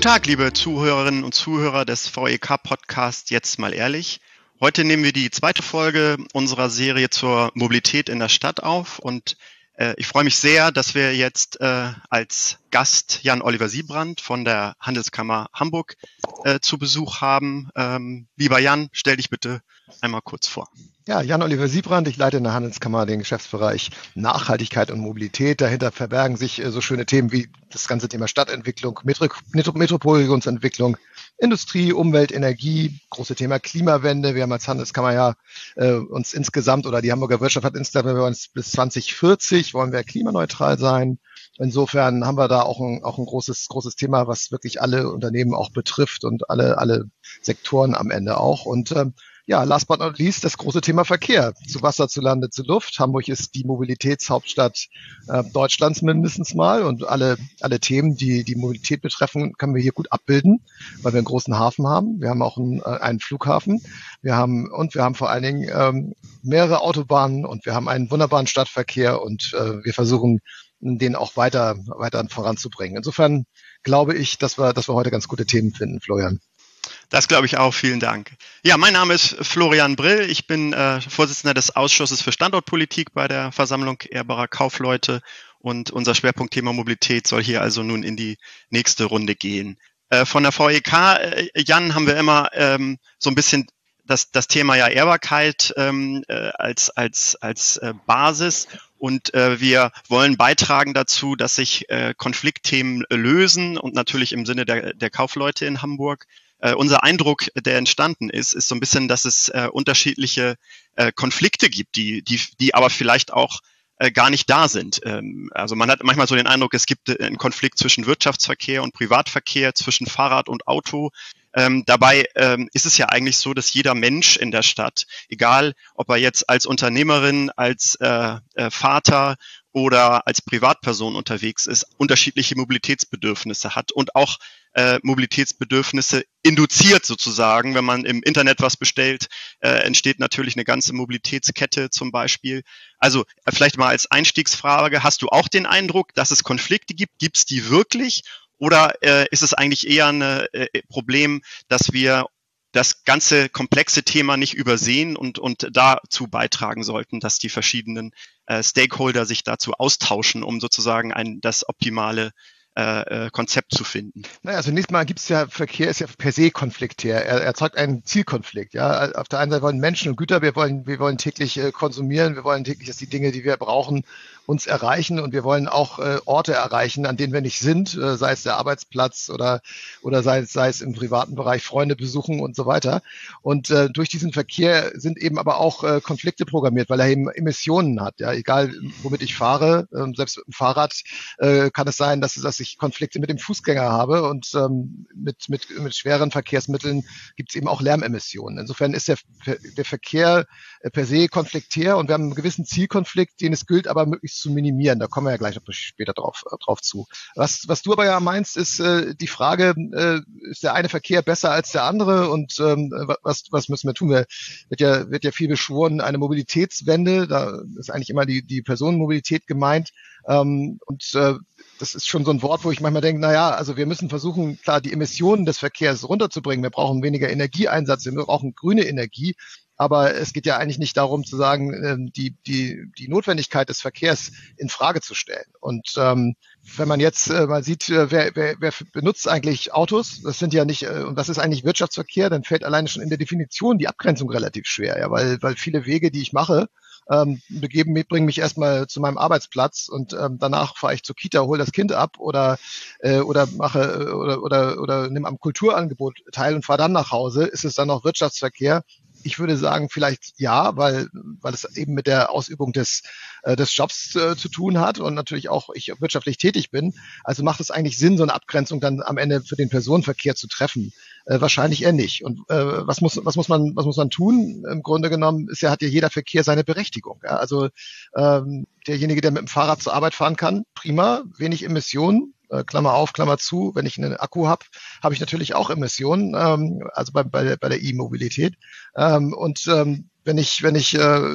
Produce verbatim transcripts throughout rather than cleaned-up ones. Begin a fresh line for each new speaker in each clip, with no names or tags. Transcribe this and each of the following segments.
Tag, liebe Zuhörerinnen und Zuhörer des V E K-Podcasts Jetzt mal ehrlich. Heute nehmen wir die zweite Folge unserer Serie zur Mobilität in der Stadt auf und äh, ich freue mich sehr, dass wir jetzt äh, als Gast Jan-Oliver Siebrand von der Handelskammer Hamburg äh, zu Besuch haben. Ähm, lieber Jan, stell dich bitte einmal kurz vor.
Ja, Jan-Oliver Siebrand, ich leite in der Handelskammer den Geschäftsbereich Nachhaltigkeit und Mobilität. Dahinter verbergen sich äh, so schöne Themen wie das ganze Thema Stadtentwicklung, Metro- Metro- Metropolregionsentwicklung, Industrie, Umwelt, Energie, große Thema Klimawende. Wir haben als Handelskammer ja äh, uns insgesamt, oder die Hamburger Wirtschaft hat insgesamt, wir uns bis zwanzig vierzig wollen wir klimaneutral sein. Insofern haben wir da auch ein, auch ein großes, großes Thema, was wirklich alle Unternehmen auch betrifft und alle, alle Sektoren am Ende auch. Und ähm, ja, last but not least, das große Thema Verkehr. Zu Wasser, zu Lande, zu Luft. Hamburg ist die Mobilitätshauptstadt äh, Deutschlands mindestens mal. Und alle, alle Themen, die die Mobilität betreffen, können wir hier gut abbilden, weil wir einen großen Hafen haben. Wir haben auch einen, äh, einen Flughafen. Wir haben, und wir haben vor allen Dingen ähm, mehrere Autobahnen und wir haben einen wunderbaren Stadtverkehr und äh, wir versuchen, den auch weiter, weiter voranzubringen. Insofern glaube ich, dass wir, dass wir heute ganz gute Themen finden, Florian.
Das glaube ich auch. Vielen Dank. Ja, mein Name ist Florian Brill. Ich bin äh, Vorsitzender des Ausschusses für Standortpolitik bei der Versammlung ehrbarer Kaufleute und unser Schwerpunktthema Mobilität soll hier also nun in die nächste Runde gehen. Äh, von der V E K, äh, Jan, haben wir immer ähm, so ein bisschen das, das Thema ja Ehrbarkeit ähm, äh, als, als, als äh, Basis. Und äh, wir wollen beitragen dazu, dass sich äh, Konfliktthemen lösen und natürlich im Sinne der, der Kaufleute in Hamburg. Uh, unser Eindruck, der entstanden ist, ist so ein bisschen, dass es uh, unterschiedliche uh, Konflikte gibt, die, die, die aber vielleicht auch uh, gar nicht da sind. Ähm, also man hat manchmal so den Eindruck, es gibt uh, einen Konflikt zwischen Wirtschaftsverkehr und Privatverkehr, zwischen Fahrrad und Auto. Ähm, dabei ähm, ist es ja eigentlich so, dass jeder Mensch in der Stadt, egal ob er jetzt als Unternehmerin, als äh, äh, Vater oder als Privatperson unterwegs ist, unterschiedliche Mobilitätsbedürfnisse hat und auch äh, Mobilitätsbedürfnisse induziert sozusagen. Wenn man im Internet was bestellt, äh, entsteht natürlich eine ganze Mobilitätskette zum Beispiel. Also äh, vielleicht mal als Einstiegsfrage, hast du auch den Eindruck, dass es Konflikte gibt? Gibt es die wirklich? Oder äh, ist es eigentlich eher ein äh, Problem, dass wir das ganze komplexe Thema nicht übersehen und, und dazu beitragen sollten, dass die verschiedenen äh, Stakeholder sich dazu austauschen, um sozusagen ein, das optimale äh, Konzept zu finden?
Naja, zunächst mal gibt es ja, Verkehr ist ja per se konfliktär. Er erzeugt einen Zielkonflikt. Ja, auf der einen Seite wollen Menschen und Güter, wir wollen, wir wollen täglich äh, konsumieren, wir wollen täglich, dass die Dinge, die wir brauchen, uns erreichen und wir wollen auch äh, Orte erreichen, an denen wir nicht sind, äh, sei es der Arbeitsplatz oder, oder sei es, sei es im privaten Bereich Freunde besuchen und so weiter. Und äh, durch diesen Verkehr sind eben aber auch äh, Konflikte programmiert, weil er eben Emissionen hat. Ja, egal womit ich fahre, äh, selbst mit dem Fahrrad äh, kann es sein, dass, dass ich Konflikte mit dem Fußgänger habe und ähm, mit, mit, mit schweren Verkehrsmitteln gibt es eben auch Lärmemissionen. Insofern ist der, der Verkehr äh, per se konfliktär und wir haben einen gewissen Zielkonflikt, den es gilt, aber möglichst zu minimieren. Da kommen wir ja gleich noch später drauf, äh, drauf zu. Was, was du aber ja meinst, ist äh, die Frage, äh, ist der eine Verkehr besser als der andere und ähm, was, was müssen wir tun? Wir, wird, ja, wird ja viel beschworen, eine Mobilitätswende, da ist eigentlich immer die, die Personenmobilität gemeint ähm, und äh, das ist schon so ein Wort, wo ich manchmal denke, naja, also wir müssen versuchen, klar, die Emissionen des Verkehrs runterzubringen. Wir brauchen weniger Energieeinsatz, wir brauchen grüne Energie. Aber es geht ja eigentlich nicht darum zu sagen, die, die, die Notwendigkeit des Verkehrs in Frage zu stellen. Und ähm, wenn man jetzt äh, mal sieht, wer, wer, wer benutzt eigentlich Autos, das sind ja nicht, äh, und das ist eigentlich Wirtschaftsverkehr, dann fällt alleine schon in der Definition die Abgrenzung relativ schwer, ja, weil, weil viele Wege, die ich mache, ähm, begeben, bringen mich erstmal zu meinem Arbeitsplatz und ähm, danach fahre ich zur Kita, hole das Kind ab oder äh, oder mache oder oder oder nimm am Kulturangebot teil und fahre dann nach Hause. Ist es dann noch Wirtschaftsverkehr? Ich würde sagen, vielleicht ja, weil, weil es eben mit der Ausübung des, äh, des Jobs äh, zu tun hat und natürlich auch ich wirtschaftlich tätig bin. Also macht es eigentlich Sinn, so eine Abgrenzung dann am Ende für den Personenverkehr zu treffen? Äh, wahrscheinlich eher nicht. Und äh, was muss, was muss man, was muss man tun? Im Grunde genommen ist ja, hat ja jeder Verkehr seine Berechtigung. Ja? Also ähm, derjenige, der mit dem Fahrrad zur Arbeit fahren kann, prima, wenig Emissionen. Klammer auf, Klammer zu, wenn ich einen Akku habe, habe ich natürlich auch Emissionen, ähm, also bei, bei, bei der E-Mobilität. Ähm, und ähm, wenn ich, wenn ich äh,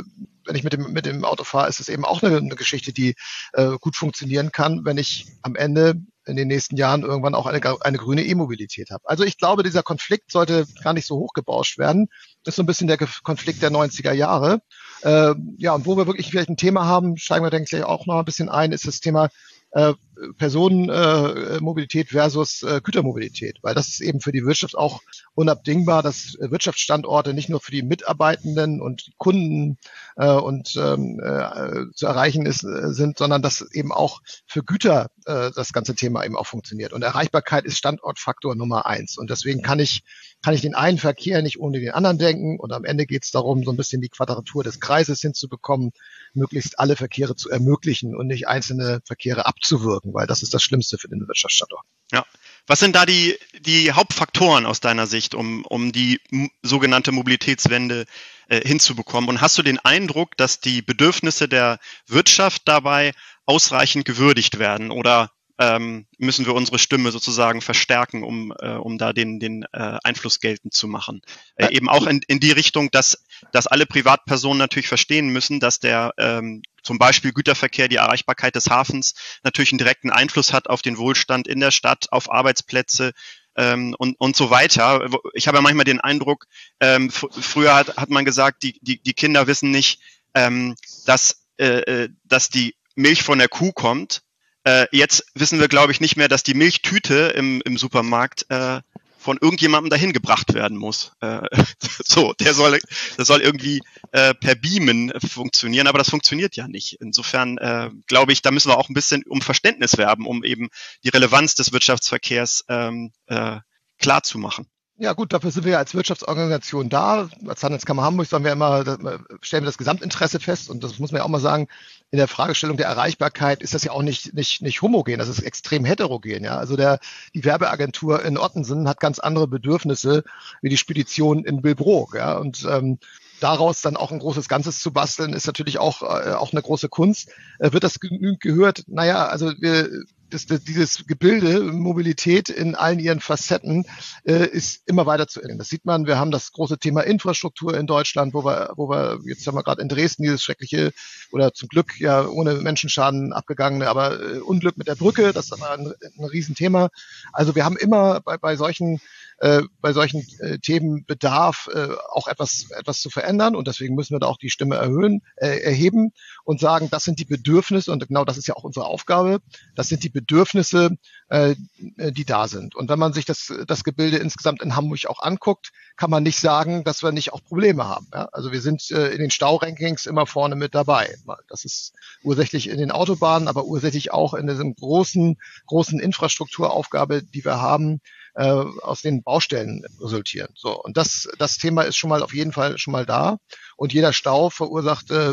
wenn ich mit dem, mit dem Auto fahre, ist es eben auch eine, eine Geschichte, die äh, gut funktionieren kann, wenn ich am Ende in den nächsten Jahren irgendwann auch eine, eine grüne E-Mobilität habe. Also ich glaube, dieser Konflikt sollte gar nicht so hochgebauscht werden. Das ist so ein bisschen der Konflikt der neunziger Jahre. Äh, ja, und wo wir wirklich vielleicht ein Thema haben, steigen wir, denke ich, auch noch ein bisschen ein, ist das Thema äh, Personenmobilität äh, versus äh, Gütermobilität, weil das ist eben für die Wirtschaft auch unabdingbar, dass äh, Wirtschaftsstandorte nicht nur für die Mitarbeitenden und die Kunden äh, und ähm, äh, zu erreichen ist, äh, sind, sondern dass eben auch für Güter äh, das ganze Thema eben auch funktioniert. Und Erreichbarkeit ist Standortfaktor Nummer eins. Und deswegen kann ich kann ich den einen Verkehr nicht ohne den anderen denken. Und am Ende geht es darum, so ein bisschen die Quadratur des Kreises hinzubekommen, möglichst alle Verkehre zu ermöglichen und nicht einzelne Verkehre abzuwürgen, weil das ist das Schlimmste für den Wirtschaftsstandort.
Ja. Was sind da die, die Hauptfaktoren aus deiner Sicht, um, um die m- sogenannte Mobilitätswende äh, hinzubekommen? Und hast du den Eindruck, dass die Bedürfnisse der Wirtschaft dabei ausreichend gewürdigt werden? Oder ähm, müssen wir unsere Stimme sozusagen verstärken, um, äh, um da den, den äh, Einfluss geltend zu machen? Äh, eben auch in, in die Richtung, dass, dass alle Privatpersonen natürlich verstehen müssen, dass der ähm, zum Beispiel Güterverkehr, die Erreichbarkeit des Hafens natürlich einen direkten Einfluss hat auf den Wohlstand in der Stadt, auf Arbeitsplätze ähm, und, und so weiter. Ich habe ja manchmal den Eindruck, ähm, f- früher hat, hat man gesagt, die, die, die Kinder wissen nicht, ähm, dass, äh, dass die Milch von der Kuh kommt. Äh, jetzt wissen wir, glaube ich, nicht mehr, dass die Milchtüte im, im Supermarkt äh, von irgendjemandem dahin gebracht werden muss. Äh, so, der soll, der soll irgendwie äh, per Beamen funktionieren, aber das funktioniert ja nicht. Insofern äh, glaube ich, da müssen wir auch ein bisschen um Verständnis werben, um eben die Relevanz des Wirtschaftsverkehrs ähm, äh, klar zu machen.
Ja gut, dafür sind wir ja als Wirtschaftsorganisation da. Als Handelskammer Hamburg sagen wir immer, stellen wir das Gesamtinteresse fest. Und das muss man ja auch mal sagen, in der Fragestellung der Erreichbarkeit ist das ja auch nicht, nicht, nicht homogen, das ist extrem heterogen. Ja? Also der, die Werbeagentur in Ottensen hat ganz andere Bedürfnisse wie die Spedition in Billbrook. Ja? Und ähm, daraus dann auch ein großes Ganzes zu basteln, ist natürlich auch, äh, auch eine große Kunst. Äh, wird das genügend gehört? Naja, also wir Das, das, dieses Gebilde, Mobilität in allen ihren Facetten, äh, ist immer weiter zu ändern. Das sieht man. Wir haben das große Thema Infrastruktur in Deutschland, wo wir, wo wir jetzt haben wir gerade in Dresden dieses schreckliche oder zum Glück ja ohne Menschenschaden abgegangene, aber äh, Unglück mit der Brücke. Das ist ein, ein Riesenthema. Also wir haben immer bei, bei solchen äh, bei solchen äh, Themen Bedarf, äh, auch etwas etwas zu verändern. Und deswegen müssen wir da auch die Stimme erhöhen, äh, erheben und sagen, das sind die Bedürfnisse. Und genau das ist ja auch unsere Aufgabe. Das sind die Bedürfnisse, äh, die da sind. Und wenn man sich das, das Gebilde insgesamt in Hamburg auch anguckt, kann man nicht sagen, dass wir nicht auch Probleme haben. Ja? Also wir sind äh, in den Staurankings immer vorne mit dabei. Das ist ursächlich in den Autobahnen, aber ursächlich auch in diesem großen, großen Infrastrukturaufgabe, die wir haben, äh, aus den Baustellen resultieren. So. Und das, das Thema ist schon mal auf jeden Fall schon mal da. Und jeder Stau verursacht äh,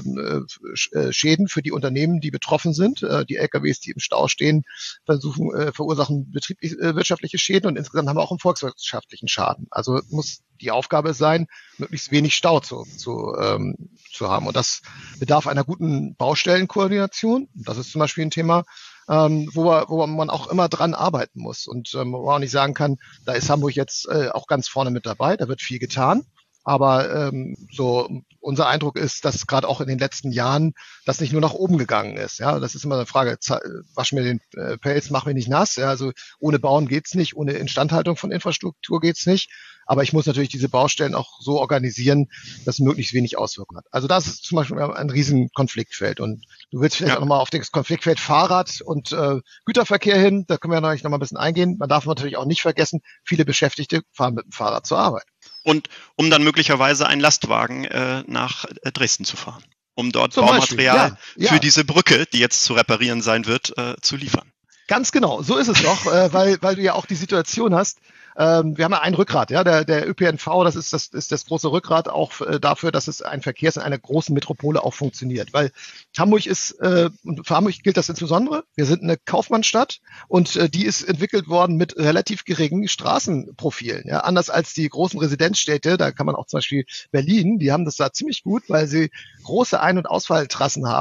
äh, Schäden für die Unternehmen, die betroffen sind. Äh, die L K Ws, die im Stau stehen, versuchen, äh, verursachen betrieblich, äh, wirtschaftliche Schäden und insgesamt haben wir auch einen volkswirtschaftlichen Schaden. Also muss die Aufgabe sein, möglichst wenig Stau zu, zu, ähm, zu haben. Und das bedarf einer guten Baustellenkoordination. Das ist zum Beispiel ein Thema, ähm, wo, wir, wo man auch immer dran arbeiten muss. Und ähm, wo man auch nicht sagen kann, da ist Hamburg jetzt äh, auch ganz vorne mit dabei, da wird viel getan. Aber ähm, so unser Eindruck ist, dass gerade auch in den letzten Jahren das nicht nur nach oben gegangen ist. Ja, das ist immer eine Frage: Wasch mir den äh, Pelz, mach mich nicht nass. Ja, also ohne Bauen geht's nicht, ohne Instandhaltung von Infrastruktur geht's nicht. Aber ich muss natürlich diese Baustellen auch so organisieren, dass es möglichst wenig Auswirkungen hat. Also das ist zum Beispiel ein riesen Konfliktfeld. Und du willst vielleicht
Ja.
auch nochmal auf das Konfliktfeld Fahrrad und äh, Güterverkehr hin. Da können wir natürlich nochmal ein bisschen eingehen. Man darf natürlich auch nicht vergessen, viele Beschäftigte fahren mit dem Fahrrad zur Arbeit.
Und um dann möglicherweise einen Lastwagen äh, nach äh, Dresden zu fahren, um dort
Zum
Baumaterial
Beispiel, ja,
für
ja.
diese Brücke, die jetzt zu reparieren sein wird, äh, zu liefern.
Ganz genau, so ist es doch, äh, weil, weil du ja auch die Situation hast, ähm, wir haben ja ein Rückgrat, ja, der, der Ö P N V, das ist das, ist das große Rückgrat auch äh, dafür, dass es ein Verkehr ist in einer großen Metropole auch funktioniert, weil Hamburg ist, äh, und für Hamburg gilt das insbesondere, wir sind eine Kaufmannsstadt und äh, die ist entwickelt worden mit relativ geringen Straßenprofilen, ja, anders als die großen Residenzstädte, da kann man auch zum Beispiel Berlin, die haben das da ziemlich gut, weil sie große Ein- und Ausfalltrassen haben,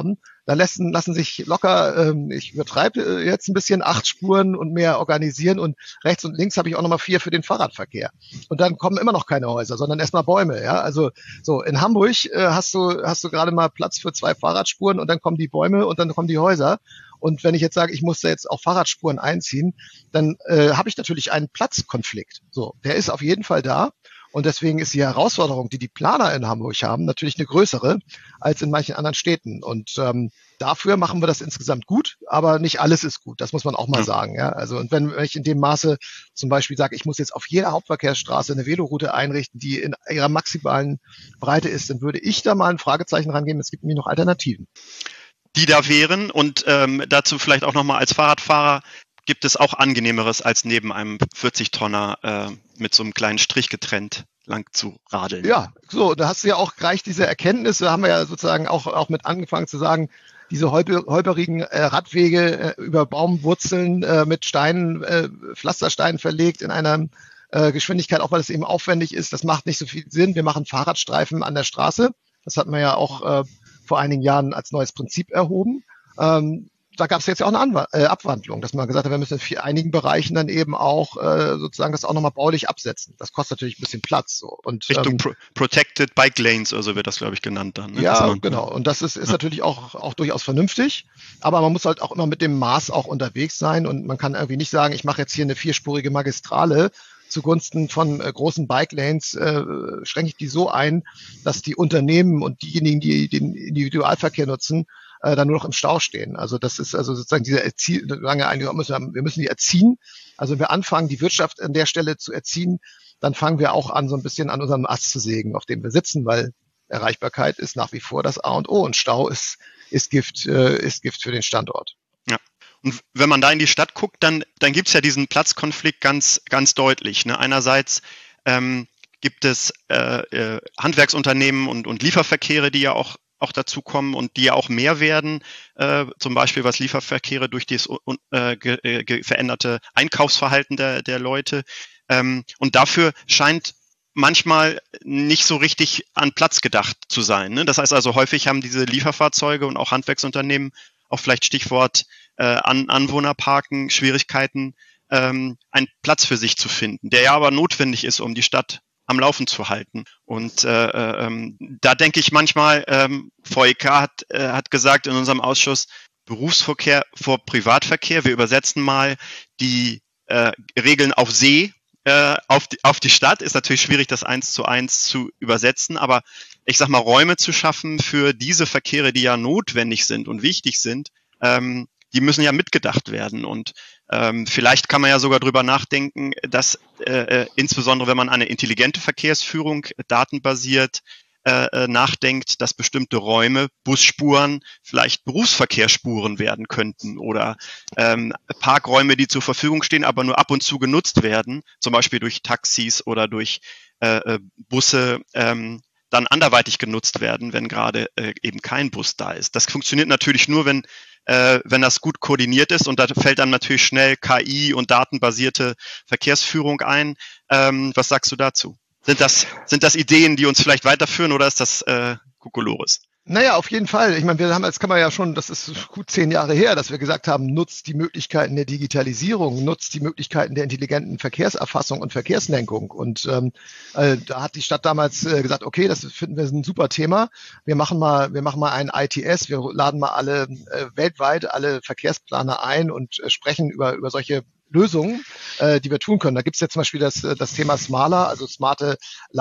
Da lassen, lassen sich locker, ähm, ich übertreibe jetzt ein bisschen, acht Spuren und mehr organisieren und rechts und links habe ich auch nochmal vier für den Fahrradverkehr. Und dann kommen immer noch keine Häuser, sondern erstmal Bäume. Ja, also so in Hamburg äh, hast du hast du gerade mal Platz für zwei Fahrradspuren und dann kommen die Bäume und dann kommen die Häuser. Und wenn ich jetzt sage, ich muss da jetzt auch Fahrradspuren einziehen, dann äh, habe ich natürlich einen Platzkonflikt. So, der ist auf jeden Fall da. Und deswegen ist die Herausforderung, die die Planer in Hamburg haben, natürlich eine größere als in manchen anderen Städten. Und ähm, dafür machen wir das insgesamt gut, aber nicht alles ist gut. Das muss man auch mal sagen. Ja? Also und wenn, wenn ich in dem Maße zum Beispiel sage, ich muss jetzt auf jeder Hauptverkehrsstraße eine Veloroute einrichten, die in ihrer maximalen Breite ist, dann würde ich da mal ein Fragezeichen rangeben. Es gibt nämlich noch Alternativen.
Die da wären und ähm, dazu vielleicht auch nochmal als Fahrradfahrer, gibt es auch Angenehmeres, als neben einem vierzig-Tonner äh, mit so einem kleinen Strich getrennt lang zu radeln.
Ja, so, da hast du ja auch gleich diese Erkenntnisse, haben wir ja sozusagen auch, auch mit angefangen zu sagen, diese holper, holperigen äh, Radwege äh, über Baumwurzeln äh, mit Steinen, äh, Pflastersteinen verlegt in einer äh, Geschwindigkeit, auch weil es eben aufwendig ist, das macht nicht so viel Sinn. Wir machen Fahrradstreifen an der Straße. Das hatten wir ja auch äh, vor einigen Jahren als neues Prinzip erhoben. Ähm, Da gab es jetzt ja auch eine Anw- äh, Abwandlung, dass man gesagt hat, wir müssen in einigen Bereichen dann eben auch äh, sozusagen das auch nochmal baulich absetzen. Das kostet natürlich ein bisschen Platz. So. Und,
Richtung
ähm,
Pro- Protected Bike Lanes, also wird das, glaube ich, genannt dann. Ne?
Ja,
man,
genau. Und das ist, ist
ja.
natürlich auch, auch durchaus vernünftig. Aber man muss halt auch immer mit dem Maß auch unterwegs sein. Und man kann irgendwie nicht sagen, ich mache jetzt hier eine vierspurige Magistrale zugunsten von äh, großen Bike Lanes, äh, schränke ich die so ein, dass die Unternehmen und diejenigen, die den Individualverkehr nutzen, äh, dann nur noch im Stau stehen. Also das ist also sozusagen diese Erzie- lange eigentlich müssen wir müssen die erziehen. Also wenn wir anfangen, die Wirtschaft an der Stelle zu erziehen, dann fangen wir auch an, so ein bisschen an unserem Ast zu sägen, auf dem wir sitzen, weil Erreichbarkeit ist nach wie vor das A und O und Stau ist, ist Gift, äh, ist Gift für den Standort.
Ja. Und wenn man da in die Stadt guckt, dann, dann gibt es ja diesen Platzkonflikt ganz, ganz deutlich. Ne? Einerseits ähm, gibt es äh, äh, Handwerksunternehmen und, und Lieferverkehre, die ja auch auch dazu kommen und die ja auch mehr werden, äh, zum Beispiel was Lieferverkehre durch das äh, ge, ge, veränderte Einkaufsverhalten der, der Leute. Ähm, und dafür scheint manchmal nicht so richtig an Platz gedacht zu sein. Ne? Das heißt also, häufig haben diese Lieferfahrzeuge und auch Handwerksunternehmen, auch vielleicht Stichwort äh, An Anwohnerparken, Schwierigkeiten, ähm, einen Platz für sich zu finden, der ja aber notwendig ist, um die Stadt am Laufen zu halten. Und äh, ähm, da denke ich manchmal, ähm, V E K hat, äh, hat gesagt in unserem Ausschuss, Berufsverkehr vor Privatverkehr. Wir übersetzen mal die äh, Regeln auf See äh, auf, die, auf die Stadt. Ist natürlich schwierig, das eins zu eins zu übersetzen, aber ich sag mal, Räume zu schaffen für diese Verkehre, die ja notwendig sind und wichtig sind, ähm, die müssen ja mitgedacht werden. Und ähm, vielleicht kann man ja sogar drüber nachdenken, dass äh, insbesondere wenn man eine intelligente Verkehrsführung datenbasiert äh, nachdenkt, dass bestimmte Räume, Busspuren, vielleicht Berufsverkehrsspuren werden könnten oder ähm, Parkräume, die zur Verfügung stehen, aber nur ab und zu genutzt werden, zum Beispiel durch Taxis oder durch äh, Busse, ähm, dann anderweitig genutzt werden, wenn gerade äh, eben kein Bus da ist. Das funktioniert natürlich nur, wenn äh, wenn das gut koordiniert ist, und da fällt dann natürlich schnell K I und datenbasierte Verkehrsführung ein. Ähm, was sagst du dazu? Sind das, sind das Ideen, die uns vielleicht weiterführen, oder ist das äh, Kokolores?
Naja, auf jeden Fall. Ich meine, wir haben, jetzt kann man ja schon, das ist gut zehn Jahre her, dass wir gesagt haben, nutzt die Möglichkeiten der Digitalisierung, nutzt die Möglichkeiten der intelligenten Verkehrserfassung und Verkehrslenkung. Und ähm, äh, da hat die Stadt damals äh, gesagt, okay, das finden wir ein super Thema. Wir machen mal, wir machen mal ein I T S, wir laden mal alle äh, weltweit alle Verkehrsplaner ein und äh, sprechen über über solche Lösungen, äh, die wir tun können. Da gibt es jetzt zum Beispiel das, das Thema Smala, also smarte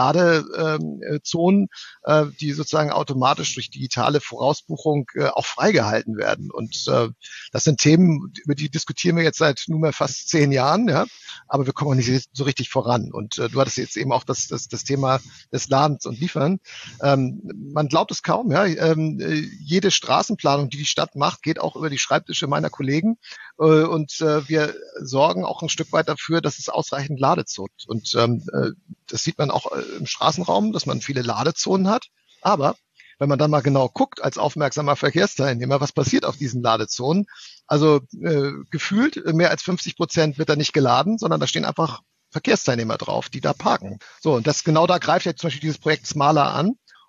Ladezonen, äh, die sozusagen automatisch durch digitale Vorausbuchung äh, auch freigehalten werden. Und äh, das sind Themen, über die diskutieren wir jetzt seit nunmehr fast zehn Jahren, ja, aber wir kommen nicht so richtig voran. Und äh, du hattest jetzt eben auch das, das, das Thema des Ladens und Liefern. Ähm, man glaubt es kaum, ja. Ähm, jede Straßenplanung, die die Stadt macht, geht auch über die Schreibtische meiner Kollegen. Äh, und äh, wir sorgen auch ein Stück weit dafür, dass es ausreichend Ladezonen gibt. Und ähm, das sieht man auch im Straßenraum, dass man viele Ladezonen hat. Aber wenn man dann mal genau guckt als aufmerksamer Verkehrsteilnehmer, was passiert auf diesen Ladezonen, also äh, gefühlt mehr als fünfzig Prozent wird da nicht geladen, sondern da stehen einfach Verkehrsteilnehmer drauf, die da parken. So, und das genau da greift jetzt zum Beispiel dieses Projekt Smala an.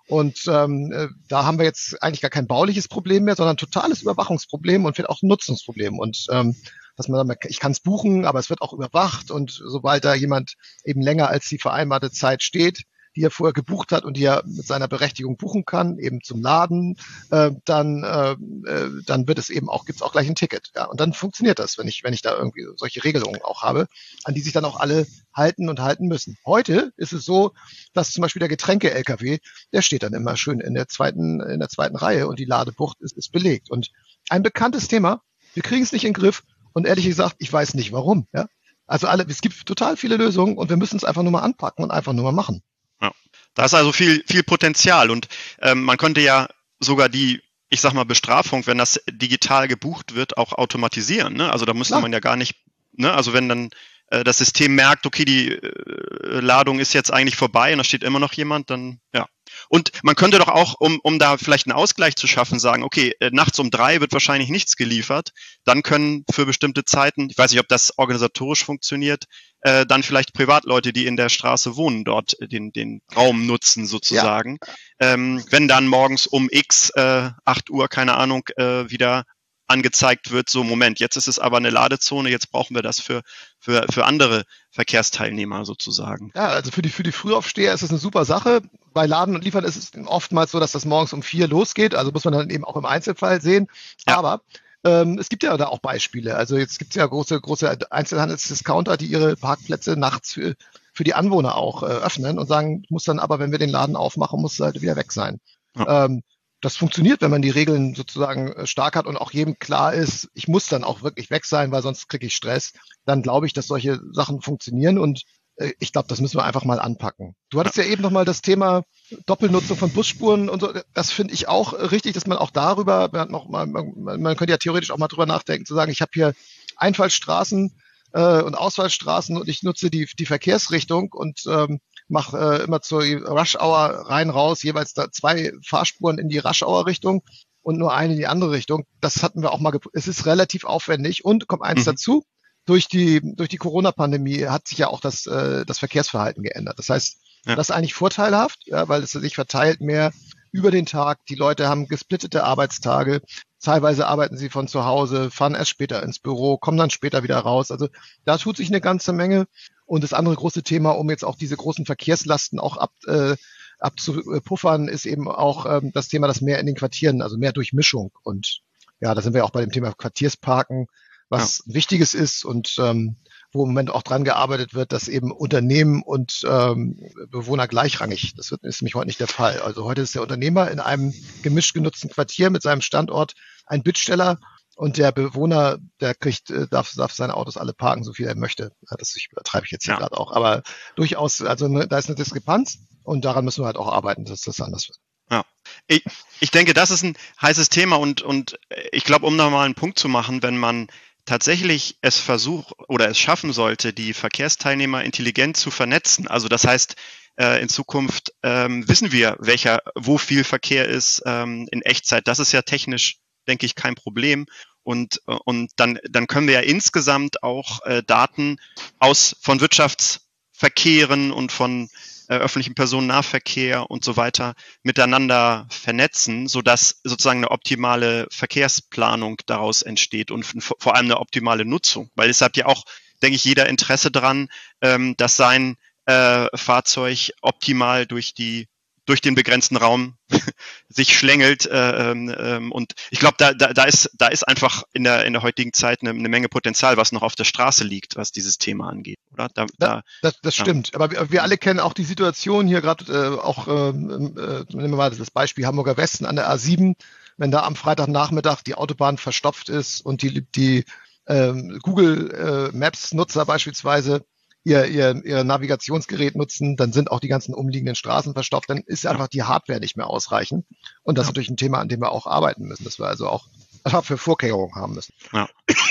Und ähm, äh, da haben wir jetzt eigentlich gar kein bauliches Problem mehr, sondern ein totales Überwachungsproblem und wird auch ein Nutzungsproblem. Und ähm, dass man sagt, ich kann es buchen, aber es wird auch überwacht. Und sobald da jemand eben länger als die vereinbarte Zeit steht, die er vorher gebucht hat und die er mit seiner Berechtigung buchen kann, eben zum Laden, äh, dann, äh, dann wird es eben auch, gibt es auch gleich ein Ticket. Ja, und dann funktioniert das, wenn ich, wenn ich da irgendwie solche Regelungen auch habe, an die sich dann auch alle halten und halten müssen. Heute ist es so, dass zum Beispiel der Getränke-L K W, der steht dann immer schön in der zweiten, in der zweiten Reihe und die Ladebucht ist, ist belegt. Und ein bekanntes Thema, wir kriegen es nicht in den Griff und ehrlich gesagt, ich weiß nicht warum. Ja? Also alle, es gibt total viele Lösungen und wir müssen es einfach nur mal anpacken und einfach nur mal machen.
Ja. Da ist also viel, viel Potenzial und ähm, man könnte ja sogar die, ich sag mal, Bestrafung, wenn das digital gebucht wird, auch automatisieren. Ne? Also da müsste Klar. man ja gar nicht, ne? Also wenn dann äh, das System merkt, okay, die äh, Ladung ist jetzt eigentlich vorbei und da steht immer noch jemand, dann ja. Und man könnte doch auch, um, um da vielleicht einen Ausgleich zu schaffen, sagen, okay, äh, nachts um drei wird wahrscheinlich nichts geliefert. Dann können für bestimmte Zeiten, ich weiß nicht, ob das organisatorisch funktioniert, äh, dann vielleicht Privatleute, die in der Straße wohnen, dort den, den Raum nutzen sozusagen. Ja. Ähm, wenn dann morgens um X, äh, acht Uhr, keine Ahnung, äh, wieder angezeigt wird, so Moment, jetzt ist es aber eine Ladezone, jetzt brauchen wir das für, für, für andere Verkehrsteilnehmer sozusagen.
Ja, also für die, für die Frühaufsteher ist es eine super Sache. Bei Laden und Liefern ist es oftmals so, dass das morgens um vier losgeht, also muss man dann eben auch im Einzelfall sehen. Ja. Aber ähm, es gibt ja da auch Beispiele. Also jetzt gibt es ja große, große Einzelhandelsdiscounter, die ihre Parkplätze nachts für, für die Anwohner auch äh, öffnen und sagen, muss dann aber, wenn wir den Laden aufmachen, muss es halt wieder weg sein. Ja. Ähm, Das funktioniert, wenn man die Regeln sozusagen stark hat und auch jedem klar ist, ich muss dann auch wirklich weg sein, weil sonst kriege ich Stress. Dann glaube ich, dass solche Sachen funktionieren und äh, ich glaube, das müssen wir einfach mal anpacken. Du hattest ja, ja eben nochmal das Thema Doppelnutzung von Busspuren und so. Das finde ich auch richtig, dass man auch darüber, man, noch mal, man, man könnte ja theoretisch auch mal drüber nachdenken, zu sagen, ich habe hier Einfallstraßen äh, und Ausfallstraßen und ich nutze die, die Verkehrsrichtung und ähm, mache äh, immer zur Rush Hour rein, raus, jeweils da zwei Fahrspuren in die Rush Hour Richtung und nur eine in die andere Richtung. Das hatten wir auch mal, gep- es ist relativ aufwendig und kommt eins mhm. dazu, durch die, durch die Corona-Pandemie hat sich ja auch das, äh, das Verkehrsverhalten geändert. Das heißt, ja. das ist eigentlich vorteilhaft, ja, weil es sich verteilt mehr über den Tag. Die Leute haben gesplittete Arbeitstage. Teilweise arbeiten sie von zu Hause, fahren erst später ins Büro, kommen dann später wieder raus. Also da tut sich eine ganze Menge. Und das andere große Thema, um jetzt auch diese großen Verkehrslasten auch ab, äh, abzupuffern, ist eben auch ähm, das Thema, das mehr in den Quartieren, also mehr Durchmischung. Und ja, da sind wir auch bei dem Thema Quartiersparken, was ja. Wichtiges ist und ähm, wo im Moment auch dran gearbeitet wird, dass eben Unternehmen und ähm, Bewohner gleichrangig, das wird, ist nämlich heute nicht der Fall. Also heute ist der Unternehmer in einem gemischt genutzten Quartier mit seinem Standort ein Bittsteller und der Bewohner, der kriegt, darf, darf seine Autos alle parken, so viel er möchte. Das übertreibe ich jetzt hier ja. gerade auch. Aber durchaus, also ne, da ist eine Diskrepanz und daran müssen wir halt auch arbeiten, dass das anders wird.
Ja, ich, ich denke, das ist ein heißes Thema und, und ich glaube, um da mal einen Punkt zu machen, wenn man tatsächlich es versucht oder es schaffen sollte, die Verkehrsteilnehmer intelligent zu vernetzen. Also das heißt, äh, in Zukunft ähm, wissen wir, welcher, wo viel Verkehr ist ähm, in Echtzeit. Das ist ja technisch, denke ich, kein Problem. Und, und dann, dann können wir ja insgesamt auch äh, Daten aus von Wirtschaftsverkehren und von äh, öffentlichem Personennahverkehr und so weiter miteinander vernetzen, sodass sozusagen eine optimale Verkehrsplanung daraus entsteht und vor allem eine optimale Nutzung. Weil es hat ja auch, denke ich, jeder Interesse dran, ähm, dass sein äh, Fahrzeug optimal durch die durch den begrenzten Raum sich schlängelt äh, ähm, und ich glaube, da, da, da ist da ist einfach in der in der heutigen Zeit eine, eine Menge Potenzial, was noch auf der Straße liegt, was dieses Thema angeht, oder? Da,
da, das das ja. stimmt, aber wir, wir alle kennen auch die Situation hier gerade äh, auch äh, äh, nehmen wir mal das Beispiel Hamburger Westen an der A sieben, wenn da am Freitagnachmittag die Autobahn verstopft ist und die die äh, Google äh, Maps Nutzer beispielsweise Ihr, ihr, ihr Navigationsgerät nutzen, dann sind auch die ganzen umliegenden Straßen verstopft, dann ist einfach die Hardware nicht mehr ausreichend. Und das ist natürlich ein Thema, an dem wir auch arbeiten müssen, dass wir also auch für Vorkehrungen haben müssen.
Ja.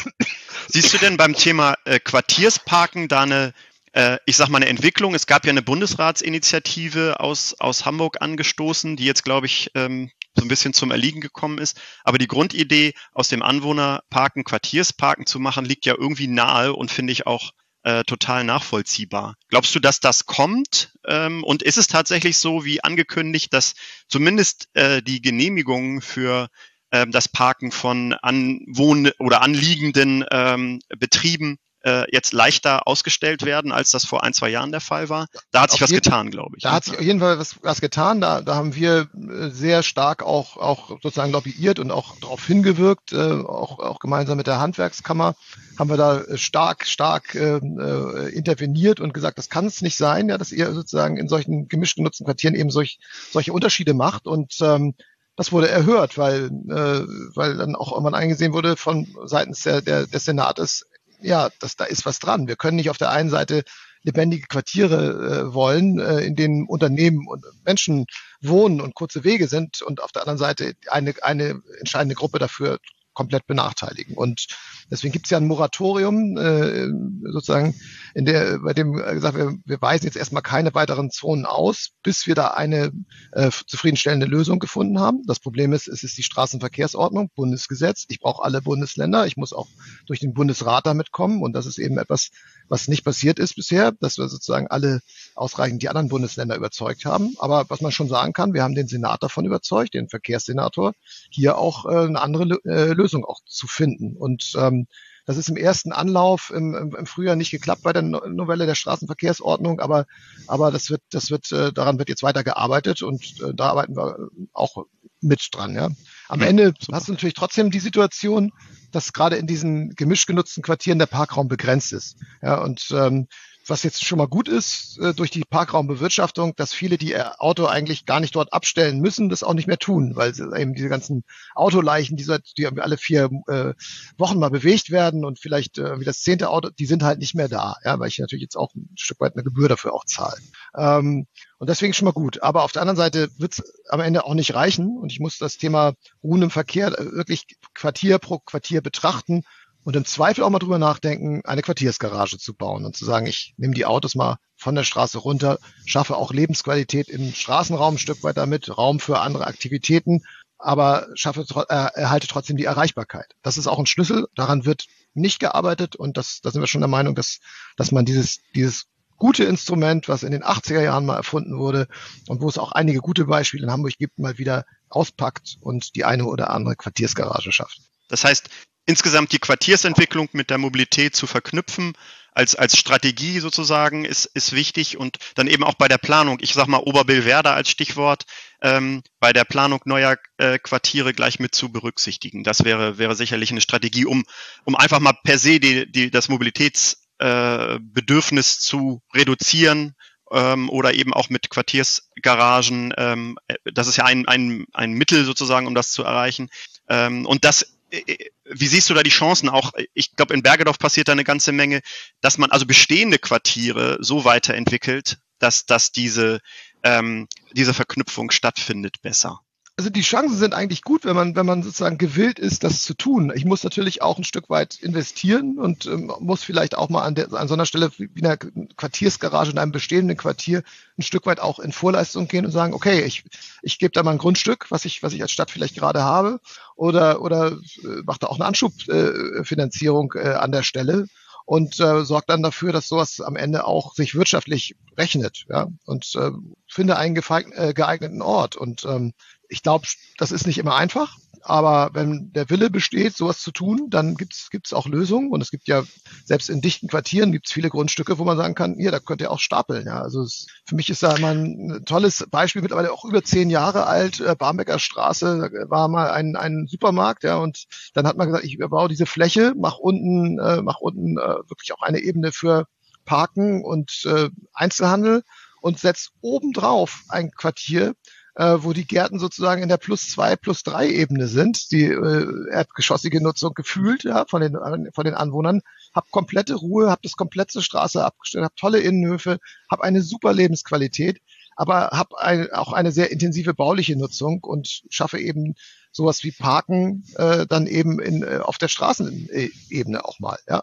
Siehst du denn beim Thema äh, Quartiersparken da eine, äh, ich sag mal, eine Entwicklung? Es gab ja eine Bundesratsinitiative aus, aus Hamburg angestoßen, die jetzt, glaube ich, ähm, so ein bisschen zum Erliegen gekommen ist. Aber die Grundidee, aus dem Anwohnerparken Quartiersparken zu machen, liegt ja irgendwie nahe und finde ich auch äh, total nachvollziehbar. Glaubst du, dass das kommt? Ähm, und ist es tatsächlich so, wie angekündigt, dass zumindest äh, die Genehmigungen für ähm, das Parken von anwohn- oder anliegenden ähm, Betrieben äh, jetzt leichter ausgestellt werden, als das vor ein, zwei Jahren der Fall war? Da hat sich
Auf
was
jeden,
getan, glaube ich.
da
Ne?
hat sich auf jeden Fall was, was getan. Da, da haben wir äh, sehr stark auch, auch sozusagen lobbyiert und auch darauf hingewirkt, äh, auch, auch gemeinsam mit der Handwerkskammer haben wir da äh, stark, stark äh, äh, interveniert und gesagt, das kann es nicht sein, ja, dass ihr sozusagen in solchen gemischt genutzten Quartieren eben solch, solche Unterschiede macht. Und ähm, das wurde erhört, weil, äh, weil dann auch irgendwann eingesehen wurde von seitens der, der, des Senates, ja, dass da ist was dran. Wir können nicht auf der einen Seite lebendige Quartiere äh, wollen, äh, in denen Unternehmen und Menschen wohnen und kurze Wege sind und auf der anderen Seite eine, eine entscheidende Gruppe dafür komplett benachteiligen. Und deswegen gibt es ja ein Moratorium, äh, sozusagen, in der, bei dem gesagt wir, wir weisen jetzt erstmal keine weiteren Zonen aus, bis wir da eine äh, zufriedenstellende Lösung gefunden haben. Das Problem ist, es ist die Straßenverkehrsordnung, Bundesgesetz. Ich brauche alle Bundesländer. Ich muss auch durch den Bundesrat damit kommen. Und das ist eben etwas, was nicht passiert ist bisher, dass wir sozusagen alle ausreichend die anderen Bundesländer überzeugt haben. Aber was man schon sagen kann, wir haben den Senat davon überzeugt, den Verkehrssenator, hier auch äh, eine andere äh, Lösung auch zu finden. Und ähm, das ist im ersten Anlauf im, im, im Frühjahr nicht geklappt bei der Novelle der Straßenverkehrsordnung, aber, aber das wird, das wird, äh, daran wird jetzt weiter gearbeitet und äh, da arbeiten wir auch mit dran. Ja. Am
Ja,
Ende
super.
hast du natürlich trotzdem die Situation, dass gerade in diesen gemischt genutzten Quartieren der Parkraum begrenzt ist. Ja, und ähm, was jetzt schon mal gut ist äh, durch die Parkraumbewirtschaftung, dass viele, die ihr Auto eigentlich gar nicht dort abstellen müssen, das auch nicht mehr tun, weil sie eben diese ganzen Autoleichen, die, seit, die alle vier äh, Wochen mal bewegt werden und vielleicht äh, wie das zehnte Auto, die sind halt nicht mehr da, ja, weil ich natürlich jetzt auch ein Stück weit eine Gebühr dafür auch zahle. Ähm, und deswegen schon mal gut. Aber auf der anderen Seite wird es am Ende auch nicht reichen und ich muss das Thema Ruhen im Verkehr wirklich Quartier pro Quartier betrachten und im Zweifel auch mal drüber nachdenken, eine Quartiersgarage zu bauen und zu sagen, ich nehme die Autos mal von der Straße runter, schaffe auch Lebensqualität im Straßenraum ein Stück weit damit, Raum für andere Aktivitäten, aber schaffe, äh, erhalte trotzdem die Erreichbarkeit. Das ist auch ein Schlüssel, daran wird nicht gearbeitet und das, da sind wir schon der Meinung, dass, dass man dieses, dieses gute Instrument, was in den achtziger Jahren mal erfunden wurde und wo es auch einige gute Beispiele in Hamburg gibt, mal wieder auspackt und die eine oder andere Quartiersgarage schafft.
Das heißt, insgesamt die Quartiersentwicklung mit der Mobilität zu verknüpfen, als, als Strategie sozusagen, ist, ist wichtig und dann eben auch bei der Planung, ich sag mal Oberbillwerder als Stichwort, ähm, bei der Planung neuer äh, Quartiere gleich mit zu berücksichtigen. Das wäre, wäre sicherlich eine Strategie, um, um einfach mal per se die, die, das Mobilitätsbedürfnis äh, zu reduzieren, ähm, oder eben auch mit Quartiersgaragen. Ähm, das ist ja ein, ein, ein Mittel sozusagen, um das zu erreichen. Ähm, und das Wie siehst du da die Chancen auch? Ich glaube, in Bergedorf passiert da eine ganze Menge, dass man also bestehende Quartiere so weiterentwickelt, dass, dass diese, ähm, diese Verknüpfung stattfindet besser.
Also die Chancen sind eigentlich gut, wenn man, wenn man sozusagen gewillt ist, das zu tun. Ich muss natürlich auch ein Stück weit investieren und ähm, muss vielleicht auch mal an, der, an so einer Stelle wie einer Quartiersgarage in einem bestehenden Quartier ein Stück weit auch in Vorleistung gehen und sagen, okay, ich, ich gebe da mal ein Grundstück, was ich, was ich als Stadt vielleicht gerade habe, oder, oder äh, mache da auch eine Anschubfinanzierung äh, äh, an der Stelle und äh, sorgt dann dafür, dass sowas am Ende auch sich wirtschaftlich rechnet, ja, und äh, finde einen gefeig- äh, geeigneten Ort. Und ähm, ich glaube, das ist nicht immer einfach, aber wenn der Wille besteht, sowas zu tun, dann gibt's gibt's auch Lösungen. Und es gibt ja, selbst in dichten Quartieren gibt's viele Grundstücke, wo man sagen kann, hier, da könnt ihr auch stapeln. Ja, also es, für mich ist da immer ein tolles Beispiel, mittlerweile auch über zehn Jahre alt, äh, Barmbecker Straße, da war mal ein, ein Supermarkt, ja, und dann hat man gesagt, ich überbaue diese Fläche, mach unten, äh, mach unten äh, wirklich auch eine Ebene für Parken und äh, Einzelhandel und setzt obendrauf ein Quartier, äh, wo die Gärten sozusagen in der plus zwei, plus drei Ebene sind, die äh, erdgeschossige Nutzung gefühlt, ja, von den, von den Anwohnern, hab komplette Ruhe, hab das komplette Straße abgestellt, hab tolle Innenhöfe, hab eine super Lebensqualität, aber hab ein, auch eine sehr intensive bauliche Nutzung und schaffe eben sowas wie Parken äh, dann eben in, äh, auf der Straßenebene auch mal, ja, also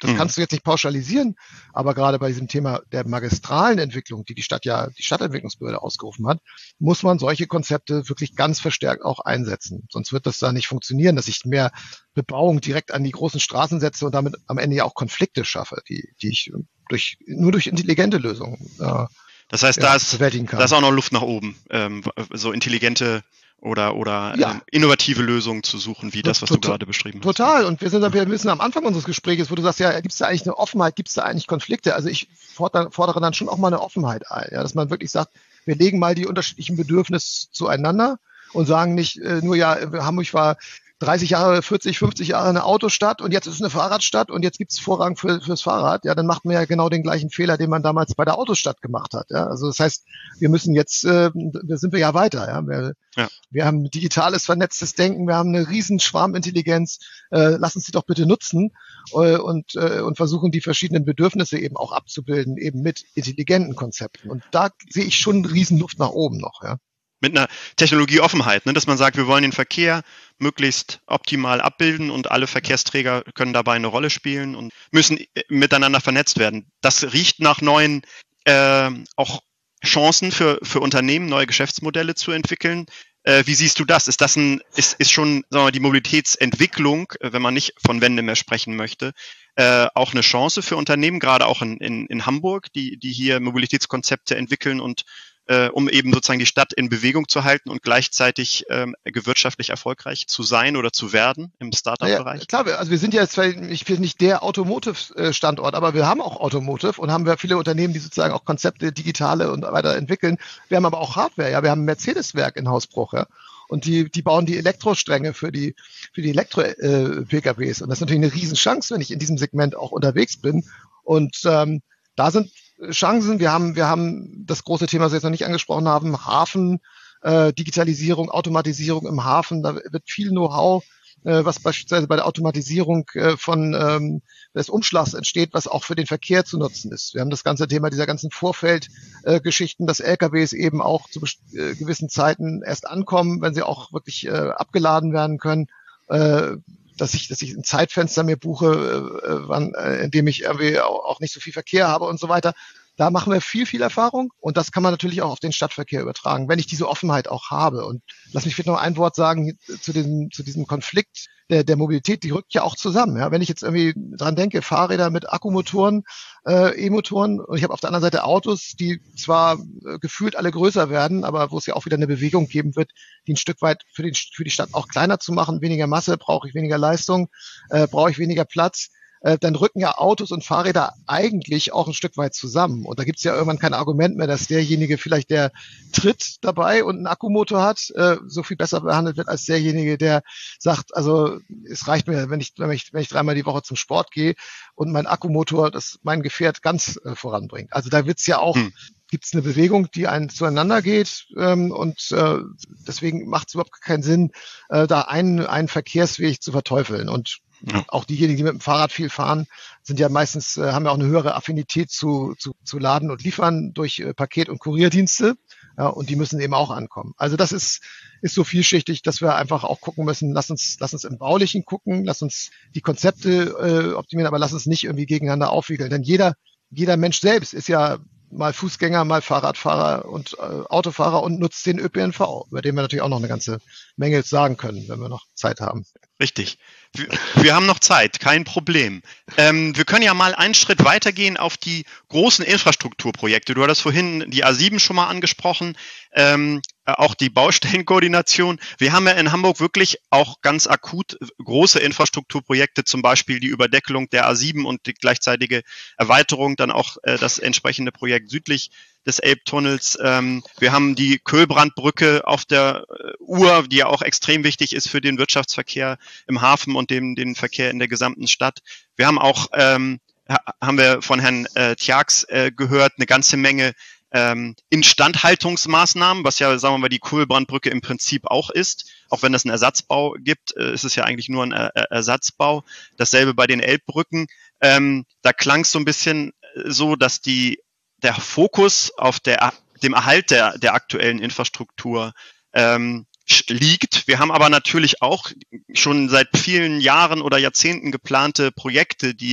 Das kannst du jetzt nicht pauschalisieren, aber gerade bei diesem Thema der magistralen Entwicklung, die die Stadt ja, die Stadtentwicklungsbehörde ausgerufen hat, muss man solche Konzepte wirklich ganz verstärkt auch einsetzen. Sonst wird das da nicht funktionieren, dass ich mehr Bebauung direkt an die großen Straßen setze und damit am Ende ja auch Konflikte schaffe, die, die ich durch, nur durch intelligente Lösungen äh,
Das heißt,
ja,
da, ist,
bewältigen kann.
da ist auch noch Luft nach oben, ähm, so intelligente oder, oder
Ja.
ähm, innovative Lösungen zu suchen, wie das, was
Total,
du gerade beschrieben hast.
Total. Und wir sind wir müssen am Anfang unseres Gesprächs, wo du sagst, ja, gibt es da eigentlich eine Offenheit, gibt es da eigentlich Konflikte? Also ich fordere, fordere dann schon auch mal eine Offenheit ein, ja, dass man wirklich sagt, wir legen mal die unterschiedlichen Bedürfnisse zueinander und sagen nicht äh, nur, ja, Hamburg war dreißig Jahre, vierzig, fünfzig Jahre eine Autostadt und jetzt ist es eine Fahrradstadt und jetzt gibt es Vorrang für, fürs Fahrrad. Ja, dann macht man ja genau den gleichen Fehler, den man damals bei der Autostadt gemacht hat. Ja, also das heißt, wir müssen jetzt, äh, da sind wir ja weiter. Ja, wir, ja. wir haben digitales, vernetztes Denken, wir haben eine riesen Schwarmintelligenz. Äh, lass uns die doch bitte nutzen äh, und äh, und versuchen die verschiedenen Bedürfnisse eben auch abzubilden, eben mit intelligenten Konzepten. Und da sehe ich schon riesen Luft nach oben noch. Ja.
Mit einer Technologieoffenheit, ne, dass man sagt, wir wollen den Verkehr möglichst optimal abbilden und alle Verkehrsträger können dabei eine Rolle spielen und müssen miteinander vernetzt werden. Das riecht nach neuen äh, auch Chancen für, für Unternehmen, neue Geschäftsmodelle zu entwickeln. Äh, wie siehst du das? Ist das ein, ist, ist schon, sagen wir mal, die Mobilitätsentwicklung, wenn man nicht von Wende mehr sprechen möchte, äh, auch eine Chance für Unternehmen, gerade auch in, in, in Hamburg, die, die hier Mobilitätskonzepte entwickeln und äh, um eben sozusagen die Stadt in Bewegung zu halten und gleichzeitig ähm, gewirtschaftlich erfolgreich zu sein oder zu werden im Startup-Bereich?
Ja, klar, wir, also wir sind ja jetzt, ich bin nicht der Automotive-Standort, aber wir haben auch Automotive und haben wir viele Unternehmen, die sozusagen auch Konzepte, digitale und weiter entwickeln. Wir haben aber auch Hardware, ja, wir haben ein Mercedes-Werk in Hausbruch, ja. Und die, die bauen die Elektrostränge für die, für die Elektro-P K Ws. Und das ist natürlich eine Riesenchance, wenn ich in diesem Segment auch unterwegs bin. Und ähm, da sind Chancen. Wir haben, wir haben das große Thema, das wir jetzt noch nicht angesprochen haben, Hafen, äh, Digitalisierung, Automatisierung im Hafen. Da wird viel Know-how, äh, was beispielsweise bei der Automatisierung äh, von ähm, des Umschlags entsteht, was auch für den Verkehr zu nutzen ist. Wir haben das ganze Thema dieser ganzen Vorfeldgeschichten, äh, dass L K Ws eben auch zu äh, gewissen Zeiten erst ankommen, wenn sie auch wirklich äh, abgeladen werden können. Äh, dass ich, dass ich ein Zeitfenster mir buche, äh, wann, äh, in dem ich irgendwie auch, auch nicht so viel Verkehr habe und so weiter. Da machen wir viel, viel Erfahrung und das kann man natürlich auch auf den Stadtverkehr übertragen, wenn ich diese Offenheit auch habe. Und lass mich vielleicht noch ein Wort sagen zu diesem, zu diesem Konflikt der, der Mobilität, die rückt ja auch zusammen. Ja? Wenn ich jetzt irgendwie dran denke, Fahrräder mit Akkumotoren, äh, E-Motoren und ich habe auf der anderen Seite Autos, die zwar äh, gefühlt alle größer werden, aber wo es ja auch wieder eine Bewegung geben wird, die ein Stück weit für, den, für die Stadt auch kleiner zu machen. Weniger Masse, brauche ich weniger Leistung, äh, brauche ich weniger Platz. Dann rücken ja Autos und Fahrräder eigentlich auch ein Stück weit zusammen. Und da gibt es ja irgendwann kein Argument mehr, dass derjenige vielleicht, der tritt dabei und einen Akkumotor hat, so viel besser behandelt wird als derjenige, der sagt, also es reicht mir, wenn ich, wenn ich, wenn ich dreimal die Woche zum Sport gehe und mein Akkumotor, das mein Gefährt ganz äh, voranbringt. Also da wird's ja auch, hm. gibt es eine Bewegung, die einen zueinander geht ähm, und äh, deswegen macht es überhaupt keinen Sinn, äh, da einen, einen Verkehrsweg zu verteufeln. Und ja. Auch diejenigen, die mit dem Fahrrad viel fahren, sind ja meistens, äh, haben ja auch eine höhere Affinität zu, zu, zu Laden und Liefern durch äh, Paket- und Kurierdienste. Ja, und die müssen eben auch ankommen. Also das ist, ist so vielschichtig, dass wir einfach auch gucken müssen, lass uns, lass uns im Baulichen gucken, lass uns die Konzepte äh, optimieren, aber lass uns nicht irgendwie gegeneinander aufwiegeln. Denn jeder, jeder Mensch selbst ist ja mal Fußgänger, mal Fahrradfahrer und äh, Autofahrer und nutzt den Ö P N V, über den wir natürlich auch noch eine ganze Menge sagen können, wenn wir noch Zeit haben.
Richtig. Wir, wir haben noch Zeit, kein Problem. Ähm, wir können ja mal einen Schritt weitergehen auf die großen Infrastrukturprojekte. Du hattest vorhin die A sieben schon mal angesprochen, ähm, auch die Baustellenkoordination. Wir haben ja in Hamburg wirklich auch ganz akut große Infrastrukturprojekte, zum Beispiel die Überdeckelung der A sieben und die gleichzeitige Erweiterung, dann auch äh, das entsprechende Projekt südlich des Elbtunnels. Ähm, wir haben die Köhlbrandbrücke auf der äh, Uhr, die ja auch extrem wichtig ist für den Wirtschaftsverkehr im Hafen und den, den Verkehr in der gesamten Stadt. Wir haben auch, ähm, ha, haben wir von Herrn äh, Tjax äh, gehört, eine ganze Menge ähm, Instandhaltungsmaßnahmen, was ja, sagen wir mal, die Köhlbrandbrücke im Prinzip auch ist. Auch wenn das einen Ersatzbau gibt, äh, ist es ja eigentlich nur ein äh, Ersatzbau. Dasselbe bei den Elbbrücken. Ähm, da klang es so ein bisschen so, dass die der Fokus auf der, dem Erhalt der, der aktuellen Infrastruktur ähm, liegt. Wir haben aber natürlich auch schon seit vielen Jahren oder Jahrzehnten geplante Projekte, die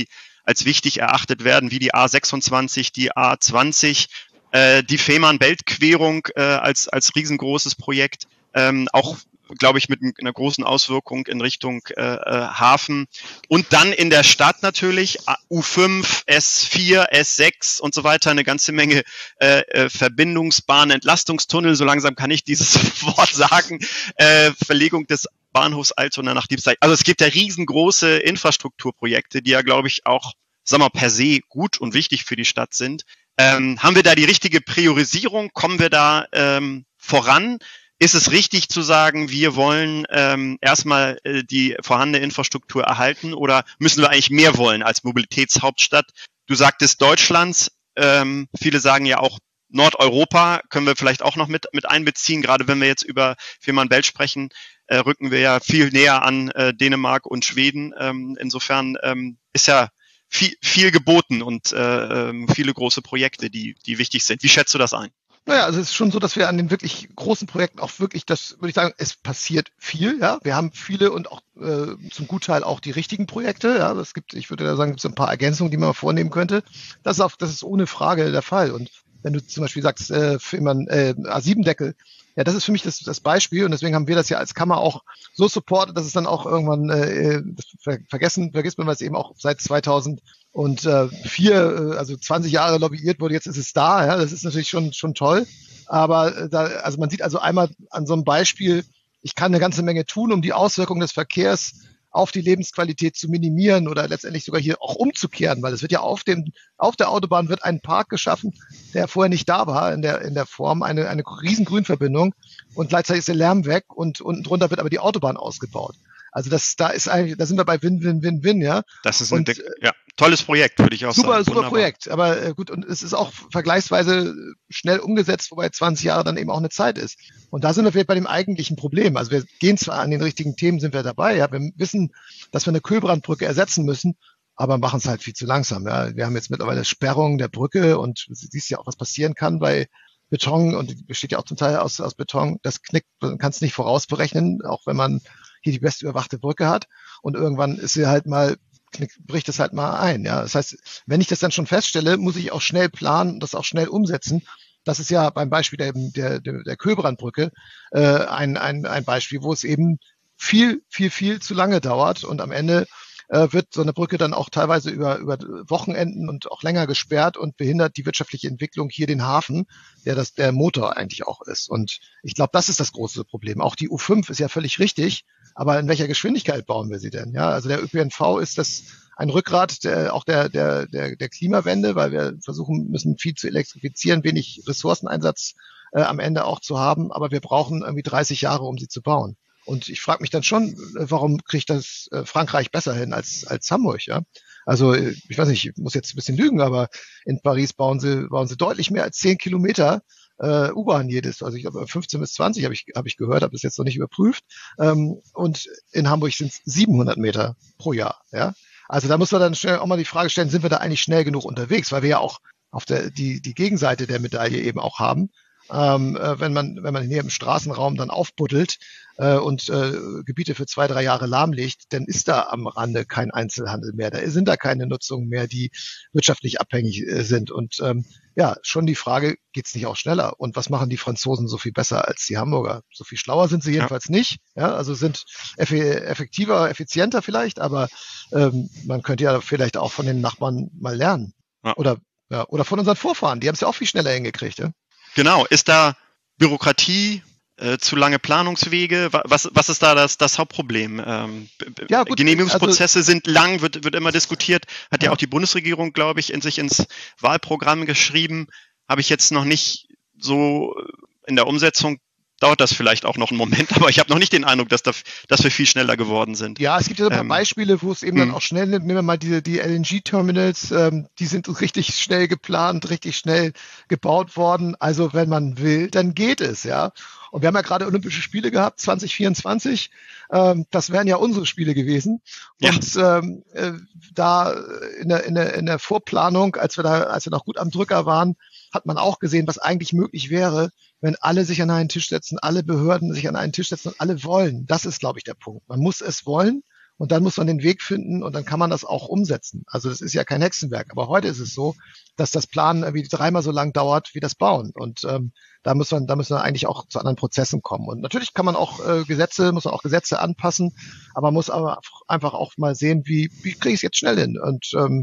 als wichtig erachtet werden, wie die A sechsundzwanzig, die A zwanzig, äh, die Fehmarn-Belt-Querung äh, als, als riesengroßes Projekt, ähm, auch glaube ich, mit einer großen Auswirkung in Richtung äh, Hafen. Und dann in der Stadt natürlich U fünf, S vier, S sechs und so weiter, eine ganze Menge äh, Verbindungsbahnen, Entlastungstunnel, so langsam kann ich dieses Wort sagen, äh, Verlegung des Bahnhofs Altona nach Diebstahl. Also es gibt ja riesengroße Infrastrukturprojekte, die ja, glaube ich, auch, sagen wir, per se gut und wichtig für die Stadt sind. Ähm, haben wir da die richtige Priorisierung? Kommen wir da ähm, voran? Ist es richtig zu sagen, wir wollen ähm, erstmal äh, die vorhandene Infrastruktur erhalten oder müssen wir eigentlich mehr wollen als Mobilitätshauptstadt? Du sagtest Deutschlands, ähm, viele sagen ja auch Nordeuropa, können wir vielleicht auch noch mit, mit einbeziehen. Gerade wenn wir jetzt über Fehmarn-Belt sprechen, äh, rücken wir ja viel näher an äh, Dänemark und Schweden. Ähm, insofern ähm, ist ja viel, viel geboten und äh, äh, viele große Projekte, die, die wichtig sind. Wie schätzt du das ein?
Naja, also es ist schon so, dass wir an den wirklich großen Projekten auch wirklich, das würde ich sagen, es passiert viel, ja. Wir haben viele und auch äh, zum Gutteil auch die richtigen Projekte, ja. Es gibt, ich würde da sagen, es gibt ein paar Ergänzungen, die man vornehmen könnte. Das ist, auch, das ist ohne Frage der Fall. Und wenn du zum Beispiel sagst, äh, Fehmarn, äh, A sieben Deckel, ja, das ist für mich das, das Beispiel und deswegen haben wir das ja als Kammer auch so supportet, dass es dann auch irgendwann, äh, das ver vergessen, vergisst man, weil es eben auch seit zweitausendvier, äh, also zwanzig Jahre lobbyiert wurde, jetzt ist es da, ja, das ist natürlich schon, schon toll, aber äh, da, also man sieht also einmal an so einem Beispiel, ich kann eine ganze Menge tun, um die Auswirkungen des Verkehrs auf die Lebensqualität zu minimieren oder letztendlich sogar hier auch umzukehren, weil es wird ja auf dem, auf der Autobahn wird ein Park geschaffen, der vorher nicht da war in der, in der Form, eine, eine riesen Grünverbindung und gleichzeitig ist der Lärm weg und unten drunter wird aber die Autobahn ausgebaut. Also das, da ist eigentlich, da sind wir bei Win, Win, Win, Win, ja.
Das ist ein und, ja, tolles Projekt, würde ich auch
super,
sagen.
Super, super Projekt. Aber äh, gut, und es ist auch vergleichsweise schnell umgesetzt, wobei zwanzig Jahre dann eben auch eine Zeit ist. Und da sind wir vielleicht bei dem eigentlichen Problem. Also wir gehen zwar an den richtigen Themen, sind wir dabei, ja. Wir wissen, dass wir eine Kühlbrandbrücke ersetzen müssen, aber machen es halt viel zu langsam, ja. Wir haben jetzt mittlerweile Sperrung der Brücke und du siehst ja auch, was passieren kann bei Beton und die besteht ja auch zum Teil aus, aus Beton. Das knickt, man kann es nicht vorausberechnen, auch wenn man hier die best überwachte Brücke hat und irgendwann ist sie halt mal, knick, bricht es halt mal ein. Ja, das heißt, wenn ich das dann schon feststelle, muss ich auch schnell planen und das auch schnell umsetzen. Das ist ja beim Beispiel der, der, der Köbrandbrücke äh, ein, ein, ein Beispiel, wo es eben viel, viel, viel zu lange dauert und am Ende äh, wird so eine Brücke dann auch teilweise über, über Wochenenden und auch länger gesperrt und behindert die wirtschaftliche Entwicklung hier den Hafen, der das der Motor eigentlich auch ist. Und ich glaube, das ist das große Problem. Auch die U fünf ist ja völlig richtig, aber in welcher Geschwindigkeit bauen wir sie denn? Ja, also der Ö P N V ist das ein Rückgrat der, auch der, der, der, der Klimawende, weil wir versuchen müssen, viel zu elektrifizieren, wenig Ressourceneinsatz äh, am Ende auch zu haben, aber wir brauchen irgendwie dreißig Jahre, um sie zu bauen. Und ich frage mich dann schon, warum kriegt das Frankreich besser hin als, als Hamburg, ja? Also, ich weiß nicht, ich muss jetzt ein bisschen lügen, aber in Paris bauen sie, bauen sie deutlich mehr als zehn Kilometer äh, U-Bahn jedes. Also ich glaube, fünfzehn bis zwanzig habe ich, habe ich gehört, habe es jetzt noch nicht überprüft. Ähm, und in Hamburg sind es siebenhundert Meter pro Jahr, ja? Also da muss man dann schnell auch mal die Frage stellen, sind wir da eigentlich schnell genug unterwegs? Weil wir ja auch auf der, die, die Gegenseite der Medaille eben auch haben. Ähm, äh, wenn man wenn man hier im Straßenraum dann aufbuddelt äh, und äh, Gebiete für zwei, drei Jahre lahmlegt, dann ist da am Rande kein Einzelhandel mehr. Da sind da keine Nutzungen mehr, die wirtschaftlich abhängig äh, sind. Und ähm, ja, schon die Frage, geht's nicht auch schneller? Und was machen die Franzosen so viel besser als die Hamburger? So viel schlauer sind sie jedenfalls ja. nicht. Ja, also sind eff effektiver, effizienter vielleicht, aber ähm, man könnte ja vielleicht auch von den Nachbarn mal lernen. Ja. Oder ja, oder von unseren Vorfahren, die haben es ja auch viel schneller hingekriegt, ja.
Genau, ist da Bürokratie, äh, zu lange Planungswege? Was, was ist da das, das Hauptproblem? Ähm, ja, gut, Genehmigungsprozesse also, sind lang, wird, wird immer diskutiert. Hat ja. ja auch die Bundesregierung, glaube ich, in sich ins Wahlprogramm geschrieben. Habe ich jetzt noch nicht so in der Umsetzung. Dauert das vielleicht auch noch einen Moment, aber ich habe noch nicht den Eindruck, dass, da, dass wir viel schneller geworden sind.
Ja, es gibt ja ein paar ähm, Beispiele, wo es eben dann auch schnell, nehmen wir mal die, die L N G-Terminals, ähm, die sind richtig schnell geplant, richtig schnell gebaut worden. Also wenn man will, dann geht es, ja. Und wir haben ja gerade Olympische Spiele gehabt, zwanzig vierundzwanzig. Ähm, das wären ja unsere Spiele gewesen. Und ja. ähm, äh, da in der, in, der, in der Vorplanung, als wir da, als wir noch gut am Drücker waren, hat man auch gesehen, was eigentlich möglich wäre, wenn alle sich an einen Tisch setzen, alle Behörden sich an einen Tisch setzen und alle wollen. Das ist, glaube ich, der Punkt. Man muss es wollen und dann muss man den Weg finden und dann kann man das auch umsetzen. Also das ist ja kein Hexenwerk, aber heute ist es so, dass das Planen irgendwie dreimal so lang dauert wie das Bauen und ähm, da muss man, da müssen wir eigentlich auch zu anderen Prozessen kommen. Und natürlich kann man auch äh, Gesetze, muss man auch Gesetze anpassen, aber man muss aber einfach auch mal sehen, wie, wie kriege ich es jetzt schnell hin? Und ähm,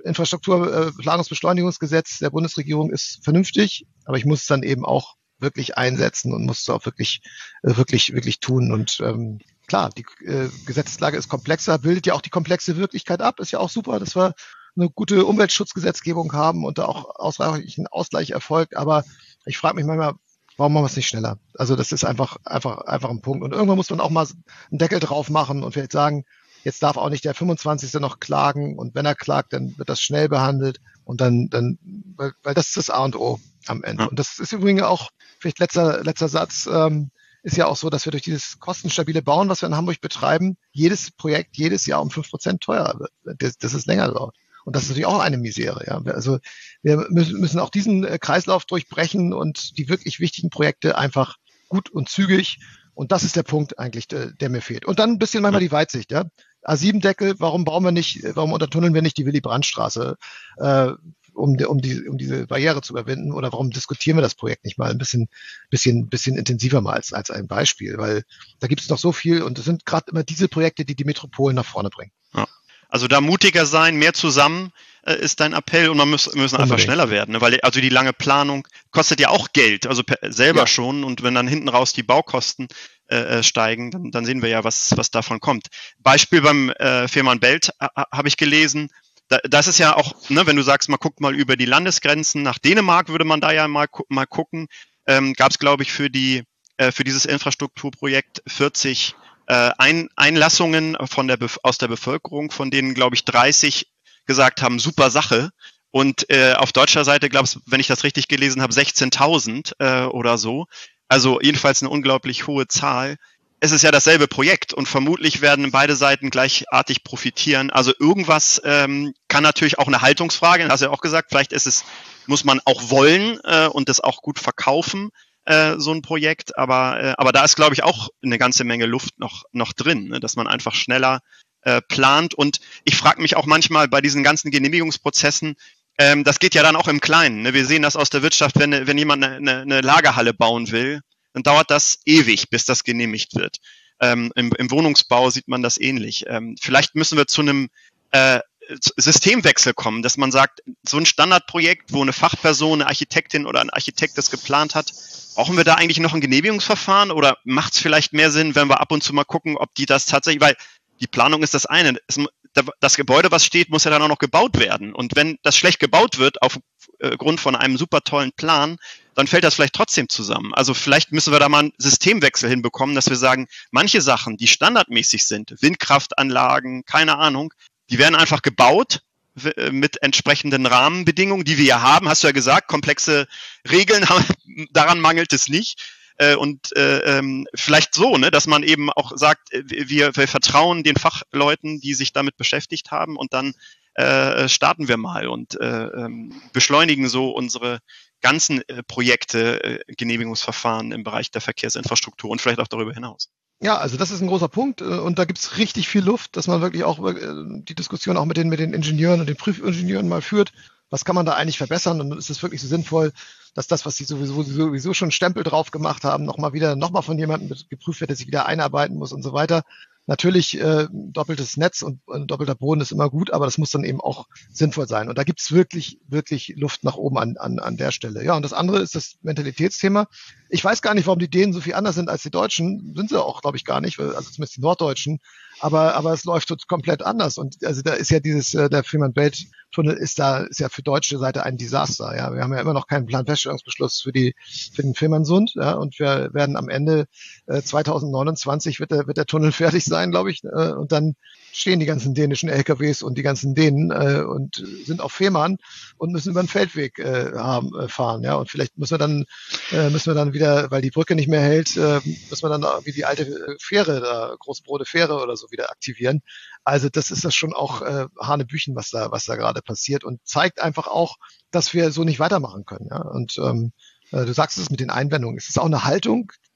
Infrastrukturplanungsbeschleunigungsgesetz der Bundesregierung ist vernünftig, aber ich muss es dann eben auch wirklich einsetzen und muss es auch wirklich, äh, wirklich, wirklich tun. Und ähm, klar, die äh, Gesetzeslage ist komplexer, bildet ja auch die komplexe Wirklichkeit ab. Ist ja auch super, dass wir eine gute Umweltschutzgesetzgebung haben und da auch ausreichend Ausgleich erfolgt. Aber ich frage mich manchmal, warum machen wir es nicht schneller? Also das ist einfach, einfach, einfach ein Punkt. Und irgendwann muss man auch mal einen Deckel drauf machen und vielleicht sagen, jetzt darf auch nicht der fünfundzwanzigste noch klagen und wenn er klagt, dann wird das schnell behandelt und dann, dann, weil, weil das ist das A und O am Ende. Ja. Und das ist übrigens auch, vielleicht letzter, letzter Satz, ähm, ist ja auch so, dass wir durch dieses kostenstabile Bauen, was wir in Hamburg betreiben, jedes Projekt jedes Jahr um fünf Prozent teurer wird, dass, dass es länger dauert. Und das ist natürlich auch eine Misere. Ja. Also wir müssen auch diesen Kreislauf durchbrechen und die wirklich wichtigen Projekte einfach gut und zügig. Und das ist der Punkt eigentlich, der, der mir fehlt. Und dann ein bisschen manchmal die Weitsicht. Ja. A sieben Deckel, warum bauen wir nicht, warum untertunneln wir nicht die Willy-Brandt-Straße, äh, um, um, die, um diese Barriere zu überwinden? Oder warum diskutieren wir das Projekt nicht mal ein bisschen, bisschen, bisschen intensiver mal als, als ein Beispiel? Weil da gibt es noch so viel und es sind gerade immer diese Projekte, die die Metropolen nach vorne bringen.
Ja. Also da mutiger sein, mehr zusammen äh, ist dein Appell und man muss, müssen einfach schneller werden, ne? Weil also die lange Planung kostet ja auch Geld, also per, selber ja. schon und wenn dann hinten raus die Baukosten äh, steigen, dann, dann sehen wir ja, was, was davon kommt. Beispiel beim äh, Fehmarnbelt äh, habe ich gelesen, da, das ist ja auch, ne, wenn du sagst, man guckt mal über die Landesgrenzen, nach Dänemark würde man da ja mal, mal gucken, ähm, gab es glaube ich für die äh, für dieses Infrastrukturprojekt vierzig Äh, Ein, Einlassungen von der aus der Bevölkerung, von denen, glaube ich, dreißig gesagt haben, super Sache. Und äh, auf deutscher Seite, glaube ich, wenn ich das richtig gelesen habe, sechzehntausend äh, oder so. Also jedenfalls eine unglaublich hohe Zahl. Es ist ja dasselbe Projekt und vermutlich werden beide Seiten gleichartig profitieren. Also irgendwas ähm, kann natürlich auch eine Haltungsfrage, hast du ja auch gesagt, vielleicht ist es, muss man auch wollen äh, und das auch gut verkaufen. So ein Projekt, aber äh, aber da ist, glaube ich, auch eine ganze Menge Luft noch noch drin, ne? Dass man einfach schneller äh, plant. Und ich frage mich auch manchmal bei diesen ganzen Genehmigungsprozessen, ähm, das geht ja dann auch im Kleinen. Ne? Wir sehen das aus der Wirtschaft, wenn wenn jemand eine, eine Lagerhalle bauen will, dann dauert das ewig, bis das genehmigt wird. Ähm, im, im Wohnungsbau sieht man das ähnlich. Ähm, vielleicht müssen wir zu einem äh, Systemwechsel kommen, dass man sagt, so ein Standardprojekt, wo eine Fachperson, eine Architektin oder ein Architekt das geplant hat, brauchen wir da eigentlich noch ein Genehmigungsverfahren oder macht es vielleicht mehr Sinn, wenn wir ab und zu mal gucken, ob die das tatsächlich, weil die Planung ist das eine, es, das Gebäude, was steht, muss ja dann auch noch gebaut werden und wenn das schlecht gebaut wird aufgrund von einem super tollen Plan, dann fällt das vielleicht trotzdem zusammen. Also vielleicht müssen wir da mal einen Systemwechsel hinbekommen, dass wir sagen, manche Sachen, die standardmäßig sind, Windkraftanlagen, keine Ahnung, die werden einfach gebaut mit entsprechenden Rahmenbedingungen, die wir ja haben, hast du ja gesagt, komplexe Regeln, daran mangelt es nicht. Und äh, vielleicht so, ne, dass man eben auch sagt, wir, wir vertrauen den Fachleuten, die sich damit beschäftigt haben und dann äh, starten wir mal und äh, beschleunigen so unsere ganzen äh, Projekte, äh, Genehmigungsverfahren im Bereich der Verkehrsinfrastruktur und vielleicht auch darüber hinaus.
Ja, also das ist ein großer Punkt und da gibt's richtig viel Luft, dass man wirklich auch die Diskussion auch mit den, mit den Ingenieuren und den Prüfingenieuren mal führt. Was kann man da eigentlich verbessern? Und ist es wirklich so sinnvoll, dass das, was sie sowieso, sowieso schon Stempel drauf gemacht haben, nochmal wieder, nochmal von jemandem geprüft wird, der sich wieder einarbeiten muss und so weiter. Natürlich, äh, doppeltes Netz und ein doppelter Boden ist immer gut, aber das muss dann eben auch sinnvoll sein. Und da gibt's wirklich, wirklich Luft nach oben an, an, an der Stelle. Ja, und das andere ist das Mentalitätsthema. Ich weiß gar nicht, warum die Dänen so viel anders sind als die Deutschen. Sind sie auch, glaube ich, gar nicht, also zumindest die Norddeutschen. Aber, aber es läuft komplett anders. Und also da ist ja dieses, der Fehmarnbelt-Tunnel ist da, ist ja für deutsche Seite ein Desaster. Ja, wir haben ja immer noch keinen Planfeststellungsbeschluss für die, für den Fehmarnsund. Ja, und wir werden am Ende äh, zwanzig neunundzwanzig wird der, wird der Tunnel fertig sein, glaube ich. Äh, und dann stehen die ganzen dänischen L K Ws und die ganzen Dänen äh, und sind auf Fehmarn und müssen über den Feldweg äh, haben, äh, fahren. Ja, und vielleicht müssen wir dann, äh, müssen wir dann wieder, weil die Brücke nicht mehr hält, äh, müssen wir dann wie die alte Fähre, da Großbrode Fähre oder so wieder aktivieren. Also das ist das schon auch äh, Hanebüchen, was da, was da gerade passiert und zeigt einfach auch, dass wir so nicht weitermachen können. Ja? Und ähm, du sagst es mit den Einwendungen. Es ist auch eine Haltung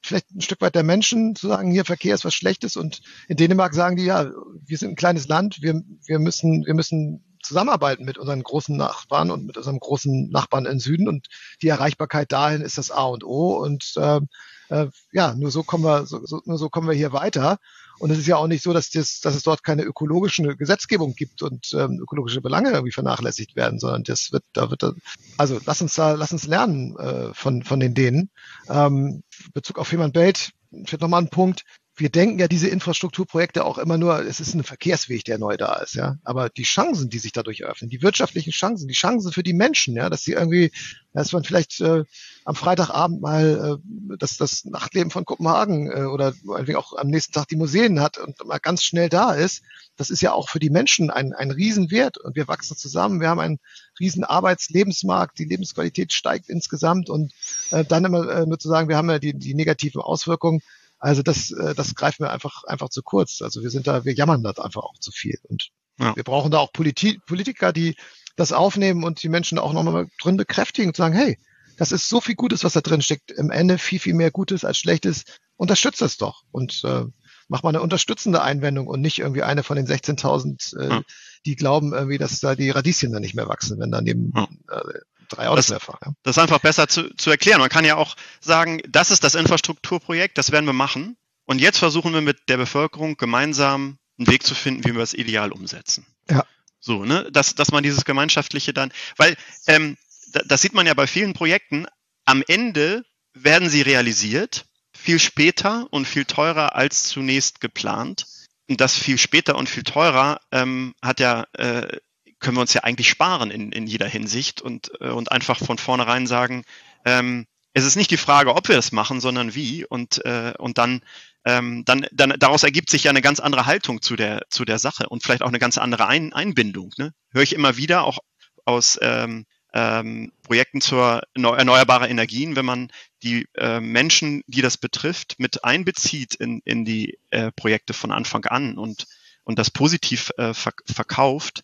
vielleicht ein Stück weit der Menschen zu sagen, hier Verkehr ist was Schlechtes, und in Dänemark sagen die, ja, wir sind ein kleines Land, wir, wir müssen, wir müssen zusammenarbeiten mit unseren großen Nachbarn und mit unserem großen Nachbarn im Süden, und die Erreichbarkeit dahin ist das A und O, und äh, äh, ja, nur so kommen wir, so, so, nur so kommen wir hier weiter. Und es ist ja auch nicht so, dass, das, dass es dort keine ökologische Gesetzgebung gibt und ähm, ökologische Belange irgendwie vernachlässigt werden, sondern das wird, da wird, also lass uns da, lass uns lernen äh, von von den Dänen. Ähm, in Bezug auf Fehmarnbelt steht nochmal ein Punkt. Wir denken ja diese Infrastrukturprojekte auch immer nur, es ist ein Verkehrsweg, der neu da ist, ja. Aber die Chancen, die sich dadurch eröffnen, die wirtschaftlichen Chancen, die Chancen für die Menschen, ja, dass sie irgendwie, dass man vielleicht äh, am Freitagabend mal äh, das, das Nachtleben von Kopenhagen äh, oder irgendwie auch am nächsten Tag die Museen hat und mal ganz schnell da ist, das ist ja auch für die Menschen ein, ein Riesenwert, und wir wachsen zusammen, wir haben einen riesen Arbeitslebensmarkt, die Lebensqualität steigt insgesamt, und äh, dann immer äh, nur zu sagen, wir haben ja die, die negativen Auswirkungen. Also das, das greift mir einfach, einfach zu kurz. Also wir sind da, wir jammern das einfach auch zu viel. Und ja. wir brauchen da auch Politi- Politiker, die das aufnehmen und die Menschen auch nochmal drin bekräftigen und sagen, hey, das ist so viel Gutes, was da drin steckt. Im Ende viel, viel mehr Gutes als Schlechtes. Unterstützt das doch. Und äh, mach mal eine unterstützende Einwendung und nicht irgendwie eine von den sechzehntausend, äh, ja. die glauben irgendwie, dass da die Radieschen dann nicht mehr wachsen, wenn daneben ja. äh, drei Autos
das,
mehr fahren. Ja.
Das ist einfach besser zu, zu erklären. Man kann ja auch sagen, das ist das Infrastrukturprojekt, das werden wir machen. Und jetzt versuchen wir mit der Bevölkerung gemeinsam einen Weg zu finden, wie wir es ideal umsetzen.
Ja.
So, ne, dass, dass man dieses Gemeinschaftliche dann, weil ähm, da, das sieht man ja bei vielen Projekten, am Ende werden sie realisiert, viel später und viel teurer als zunächst geplant. Und das viel später und viel teurer ähm, hat ja äh, können wir uns ja eigentlich sparen in, in jeder Hinsicht und, äh, und einfach von vornherein sagen, ähm, es ist nicht die Frage, ob wir das machen, sondern wie, und, äh, und dann, ähm, dann, dann daraus ergibt sich ja eine ganz andere Haltung zu der, zu der Sache und vielleicht auch eine ganz andere Ein- Einbindung. Ne? Höre ich immer wieder auch aus ähm, ähm, Projekten zur erneuerbaren Energien, wenn man die äh, Menschen, die das betrifft, mit einbezieht in, in die äh, Projekte von Anfang an und, und das positiv äh, verk- verkauft,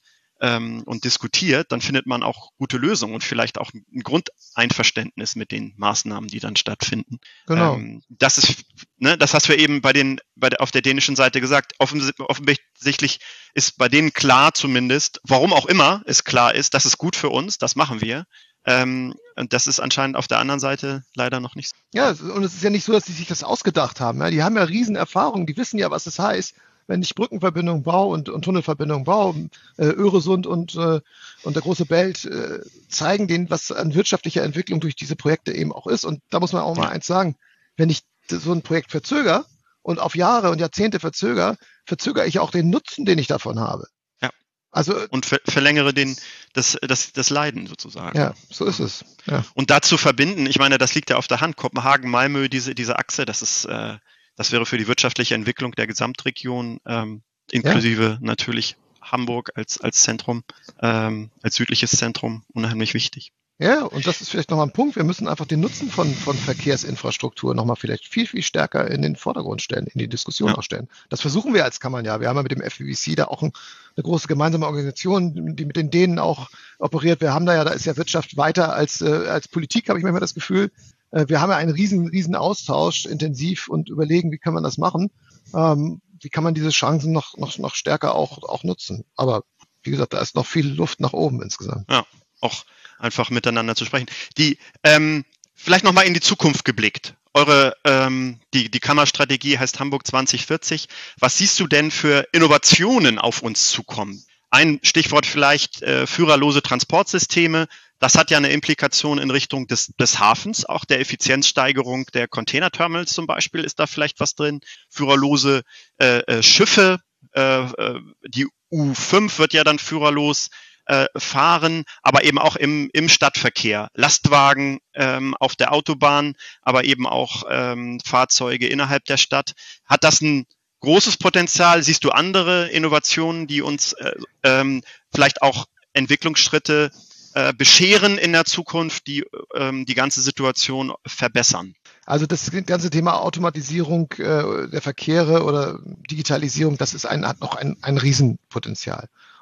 und diskutiert, dann findet man auch gute Lösungen und vielleicht auch ein Grundeinverständnis mit den Maßnahmen, die dann stattfinden.
Genau.
Ähm, das ist, ne, das hast du eben bei den, bei der, auf der dänischen Seite gesagt. Offens- offensichtlich ist bei denen klar zumindest, warum auch immer es klar ist, das ist gut für uns, das machen wir. Ähm, und das ist anscheinend auf der anderen Seite leider noch nicht so.
Ja, und es ist ja nicht so, dass die sich das ausgedacht haben. Ja? Die haben ja Riesenerfahrungen, die wissen ja, was es heißt, wenn ich Brückenverbindungen baue und, und Tunnelverbindungen baue. Äh, Öresund und, äh, und der große Belt äh, zeigen denen, was an wirtschaftlicher Entwicklung durch diese Projekte eben auch ist. Und da muss man auch mal ja. eins sagen, wenn ich so ein Projekt verzögere und auf Jahre und Jahrzehnte verzögere, verzögere ich auch den Nutzen, den ich davon habe.
Ja.
Also,
und ver- verlängere den, das, das, das Leiden sozusagen.
Ja, so ist es. Ja.
Und dazu verbinden, ich meine, das liegt ja auf der Hand, Kopenhagen, Malmö, diese, diese Achse, das ist, äh, das wäre für die wirtschaftliche Entwicklung der Gesamtregion, ähm, inklusive ja. natürlich Hamburg als, als Zentrum, ähm, als südliches Zentrum, unheimlich wichtig.
Ja, und das ist vielleicht nochmal ein Punkt. Wir müssen einfach den Nutzen von, von Verkehrsinfrastruktur nochmal vielleicht viel, viel stärker in den Vordergrund stellen, in die Diskussion ja. auch stellen. Das versuchen wir als Kammern ja. Wir haben ja mit dem F B C da auch ein, eine große gemeinsame Organisation, die mit den Dänen auch operiert. Wir haben da ja, da ist ja Wirtschaft weiter als, äh, als Politik, habe ich manchmal das Gefühl. Äh, wir haben ja einen riesen, riesen Austausch, intensiv, und überlegen, wie kann man das machen? Ähm, wie kann man diese Chancen noch, noch, noch stärker auch, auch nutzen? Aber wie gesagt, da ist noch viel Luft nach oben insgesamt.
Ja, auch einfach miteinander zu sprechen. Die, ähm, vielleicht nochmal in die Zukunft geblickt. Eure, ähm, die, die Kammerstrategie heißt Hamburg zwanzig vierzig. Was siehst du denn für Innovationen auf uns zukommen? Ein Stichwort vielleicht äh, führerlose Transportsysteme. Das hat ja eine Implikation in Richtung des, des Hafens, auch der Effizienzsteigerung der Containerterminals zum Beispiel ist da vielleicht was drin. Führerlose äh, äh, Schiffe, äh, äh, die U fünf wird ja dann führerlos äh, fahren, aber eben auch im, im Stadtverkehr. Lastwagen ähm, auf der Autobahn, aber eben auch ähm, Fahrzeuge innerhalb der Stadt. Hat das ein großes Potenzial? Siehst du andere Innovationen, die uns äh, ähm, vielleicht auch Entwicklungsschritte äh, bescheren in der Zukunft, die ähm, die ganze Situation verbessern?
Also das ganze Thema Automatisierung äh, der Verkehre oder Digitalisierung, das ist ein, hat noch ein, ein Riesenpotenzial.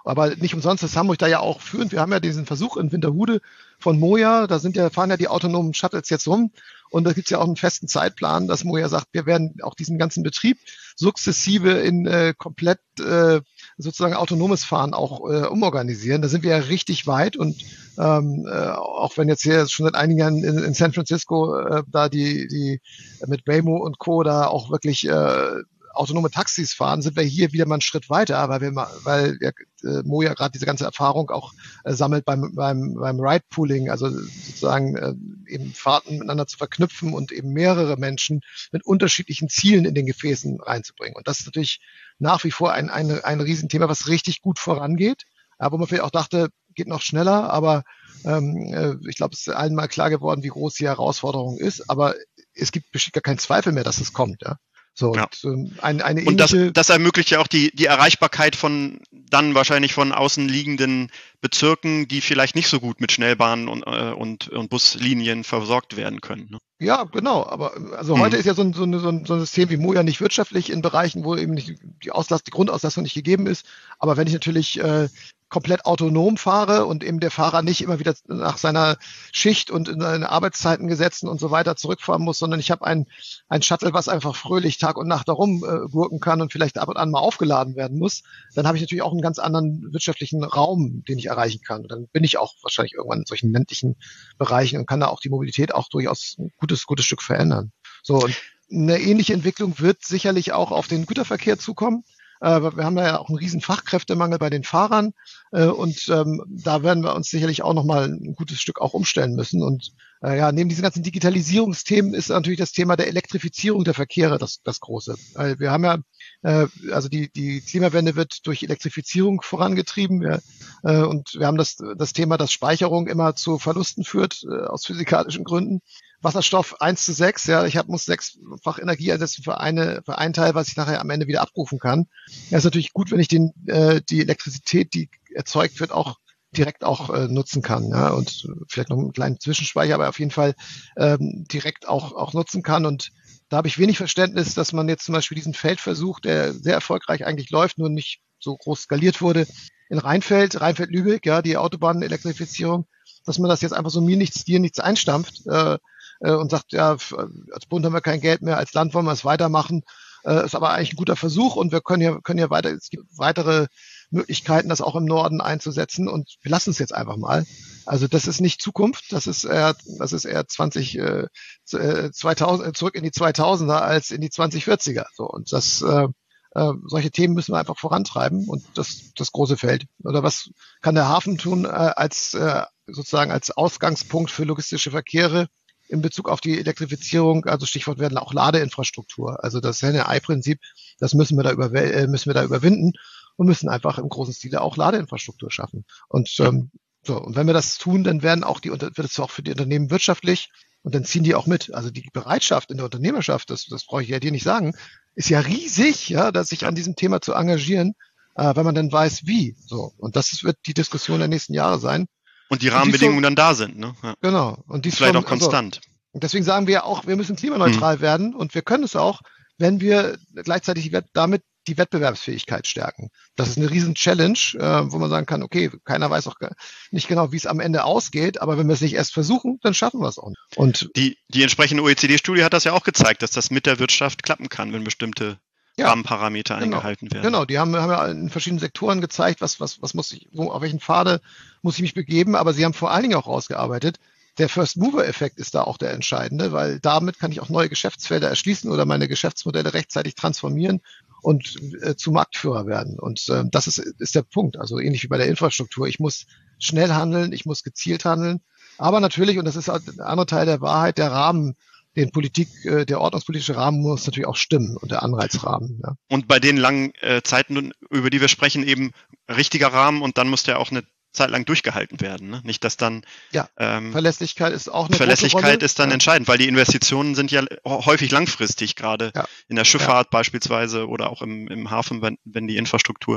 Aber nicht umsonst ist Hamburg da ja auch führend. Wir haben ja diesen Versuch in Winterhude von Moja, da sind ja, fahren ja die autonomen Shuttles jetzt rum. Und da gibt es ja auch einen festen Zeitplan, dass Moja sagt, wir werden auch diesen ganzen Betrieb sukzessive in äh, komplett äh, sozusagen autonomes Fahren auch äh, umorganisieren. Da sind wir ja richtig weit und ähm, äh, auch wenn jetzt hier schon seit einigen Jahren in, in San Francisco äh, da die die mit Waymo und Co. da auch wirklich äh, autonome Taxis fahren, sind wir hier wieder mal einen Schritt weiter, weil wir mal, weil wir, äh, Moja gerade diese ganze Erfahrung auch äh, sammelt beim beim beim Ride-Pooling, also sozusagen äh, eben Fahrten miteinander zu verknüpfen und eben mehrere Menschen mit unterschiedlichen Zielen in den Gefäßen reinzubringen. Und das ist natürlich nach wie vor ein ein, ein Riesenthema, was richtig gut vorangeht, äh, wo man vielleicht auch dachte, geht noch schneller, aber ähm, äh, ich glaube, es ist allen mal klar geworden, wie groß die Herausforderung ist, aber es gibt bestimmt gar keinen Zweifel mehr, dass es kommt, ja. So,
Ja.
und, ähm, ein, eine
Und das,
ähnliche,
das ermöglicht ja auch die, die Erreichbarkeit von dann wahrscheinlich von außen liegenden Bezirken, die vielleicht nicht so gut mit Schnellbahnen und, äh, und, und Buslinien versorgt werden können. Ne?
ja, genau, aber äh, also
Mhm.
heute ist ja so ein, so, ein, so ein so ein System wie Moja nicht wirtschaftlich in Bereichen, wo eben nicht die Auslast, die Grundauslastung nicht gegeben ist. Aber wenn ich natürlich äh, komplett autonom fahre und eben der Fahrer nicht immer wieder nach seiner Schicht und in seine Arbeitszeiten gesetzen und so weiter zurückfahren muss, sondern ich habe ein, ein Shuttle, was einfach fröhlich Tag und Nacht darum äh, gurken kann und vielleicht ab und an mal aufgeladen werden muss, dann habe ich natürlich auch einen ganz anderen wirtschaftlichen Raum, den ich erreichen kann. Und dann bin ich auch wahrscheinlich irgendwann in solchen ländlichen Bereichen und kann da auch die Mobilität auch durchaus ein gutes, gutes Stück verändern. So, und eine ähnliche Entwicklung wird sicherlich auch auf den Güterverkehr zukommen. Wir haben da ja auch einen riesen Fachkräftemangel bei den Fahrern und ähm, da werden wir uns sicherlich auch nochmal ein gutes Stück auch umstellen müssen. Und äh, ja, neben diesen ganzen Digitalisierungsthemen ist natürlich das Thema der Elektrifizierung der Verkehre das, das Große. Weil wir haben ja, äh, also die, die Klimawende wird durch Elektrifizierung vorangetrieben. Wir, äh, und wir haben das, das Thema, dass Speicherung immer zu Verlusten führt, äh, aus physikalischen Gründen. Wasserstoff eins zu sechs, ja, ich hab, muss sechsfach Energie einsetzen für eine, für einen Teil, was ich nachher am Ende wieder abrufen kann. Ja, ist natürlich gut, wenn ich den, äh, die Elektrizität, die erzeugt wird, auch direkt auch äh, nutzen kann, ja, und vielleicht noch einen kleinen Zwischenspeicher, aber auf jeden Fall ähm, direkt auch, auch nutzen kann. Und da habe ich wenig Verständnis, dass man jetzt zum Beispiel diesen Feldversuch, der sehr erfolgreich eigentlich läuft, nur nicht so groß skaliert wurde, in Rheinfeld, Rheinfeld-Lübeck, ja, die Autobahnelektrifizierung, dass man das jetzt einfach so mir nichts, dir nichts einstampft, äh, und sagt, ja, als Bund haben wir kein Geld mehr, als Land wollen wir es weitermachen. Äh, ist aber eigentlich ein guter Versuch und wir können ja, können ja weiter, es gibt weitere Möglichkeiten, das auch im Norden einzusetzen und wir lassen es jetzt einfach mal. Also das ist nicht Zukunft, das ist eher, das ist eher zwanzig, äh, zweitausend, zurück in die zweitausender als in die zwanzig vierziger. So, und das, äh, äh, solche Themen müssen wir einfach vorantreiben und das, das große Feld. Oder was kann der Hafen tun, äh, als, äh, sozusagen als Ausgangspunkt für logistische Verkehre? In Bezug auf die Elektrifizierung, also Stichwort werden auch Ladeinfrastruktur. Also das Henne-Ei-Prinzip, das müssen wir da über, müssen wir da überwinden und müssen einfach im großen Stile auch Ladeinfrastruktur schaffen. Und ähm, so, und wenn wir das tun, dann werden auch die wird es auch für die Unternehmen wirtschaftlich und dann ziehen die auch mit. Also die Bereitschaft in der Unternehmerschaft, das, das brauche ich ja dir nicht sagen, ist ja riesig, ja, dass sich an diesem Thema zu engagieren, äh, wenn man dann weiß, wie. So, und das wird die Diskussion der nächsten Jahre sein.
Und die Rahmenbedingungen und dann da sind, ne? Ja.
Genau. Und dies
vielleicht
von,
auch konstant.
Also, und deswegen sagen wir ja auch, wir müssen klimaneutral hm. werden und wir können es auch, wenn wir gleichzeitig die, damit die Wettbewerbsfähigkeit stärken. Das ist eine riesen Challenge, äh, wo man sagen kann, okay, keiner weiß auch nicht genau, wie es am Ende ausgeht, aber wenn wir es nicht erst versuchen, dann schaffen wir es auch. Und
die, die entsprechende O E C D-Studie hat das ja auch gezeigt, dass das mit der Wirtschaft klappen kann, wenn bestimmte ja, Rahmenparameter
genau,
eingehalten werden.
Genau, die haben, haben ja in verschiedenen Sektoren gezeigt, was, was, was muss ich, wo, auf welchen Pfade muss ich mich begeben, aber sie haben vor allen Dingen auch rausgearbeitet, der First-Mover-Effekt ist da auch der entscheidende, weil damit kann ich auch neue Geschäftsfelder erschließen oder meine Geschäftsmodelle rechtzeitig transformieren und äh, zu Marktführer werden. Und äh, das ist, ist der Punkt, also ähnlich wie bei der Infrastruktur. Ich muss schnell handeln, ich muss gezielt handeln, aber natürlich, und das ist der andere Teil der Wahrheit, der Rahmen, den Politik, äh, der ordnungspolitische Rahmen muss natürlich auch stimmen und der Anreizrahmen. Ja.
Und bei den langen äh, Zeiten, über die wir sprechen, eben richtiger Rahmen und dann muss der auch eine Zeit lang durchgehalten werden. Ne? Nicht, dass dann
ja,
ähm,
Verlässlichkeit ist auch eine
Verlässlichkeit
große Rolle.
ist dann ja. entscheidend, weil die Investitionen sind ja häufig langfristig, gerade ja. in der Schifffahrt ja. beispielsweise oder auch im, im Hafen, wenn, wenn die Infrastruktur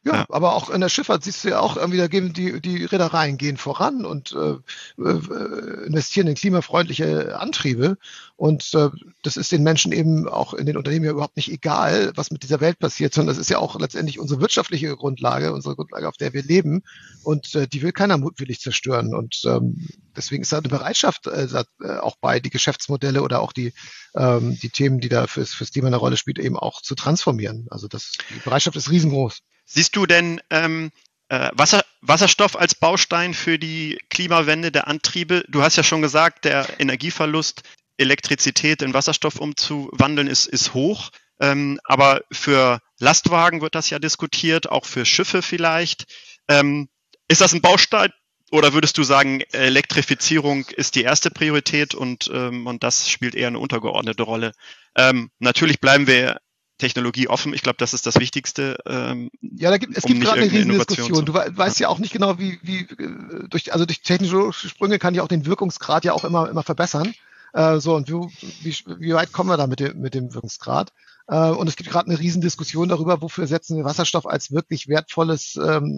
Ja,
Ja.
aber auch in der Schifffahrt siehst du ja auch irgendwie, da gehen die, die Reedereien gehen voran und äh, äh, investieren in klimafreundliche Antriebe. Und äh, das ist den Menschen eben auch in den Unternehmen ja überhaupt nicht egal, was mit dieser Welt passiert, sondern das ist ja auch letztendlich unsere wirtschaftliche Grundlage, unsere Grundlage, auf der wir leben. Und äh, die will keiner mutwillig zerstören. Und ähm, deswegen ist da eine Bereitschaft äh, auch bei, die Geschäftsmodelle oder auch die, ähm, die Themen, die da fürs, fürs Thema eine Rolle spielt, eben auch zu transformieren. Also das, die Bereitschaft ist riesengroß.
Siehst du denn ähm, äh, Wasser, Wasserstoff als Baustein für die Klimawende der Antriebe? Du hast ja schon gesagt, der Energieverlust, Elektrizität in Wasserstoff umzuwandeln, ist, ist hoch. Ähm, aber für Lastwagen wird das ja diskutiert, auch für Schiffe vielleicht. Ähm, ist das ein Baustein? Oder würdest du sagen, Elektrifizierung ist die erste Priorität und, ähm, und das spielt eher eine untergeordnete Rolle? Ähm, natürlich bleiben wir Technologie offen. Ich glaube, das ist das Wichtigste. Ähm,
ja, da gibt, es
um
gibt
nicht
gerade eine
irgendeine
Riesendiskussion.
Innovation
Du weißt ja auch nicht genau, wie, wie äh, durch, also durch technische Sprünge kann ich auch den Wirkungsgrad ja auch immer, immer verbessern. Äh, so, und wie, wie, wie weit kommen wir da mit dem, mit dem Wirkungsgrad? Äh, und es gibt gerade eine Riesendiskussion darüber, wofür setzen wir Wasserstoff als wirklich wertvolles ähm,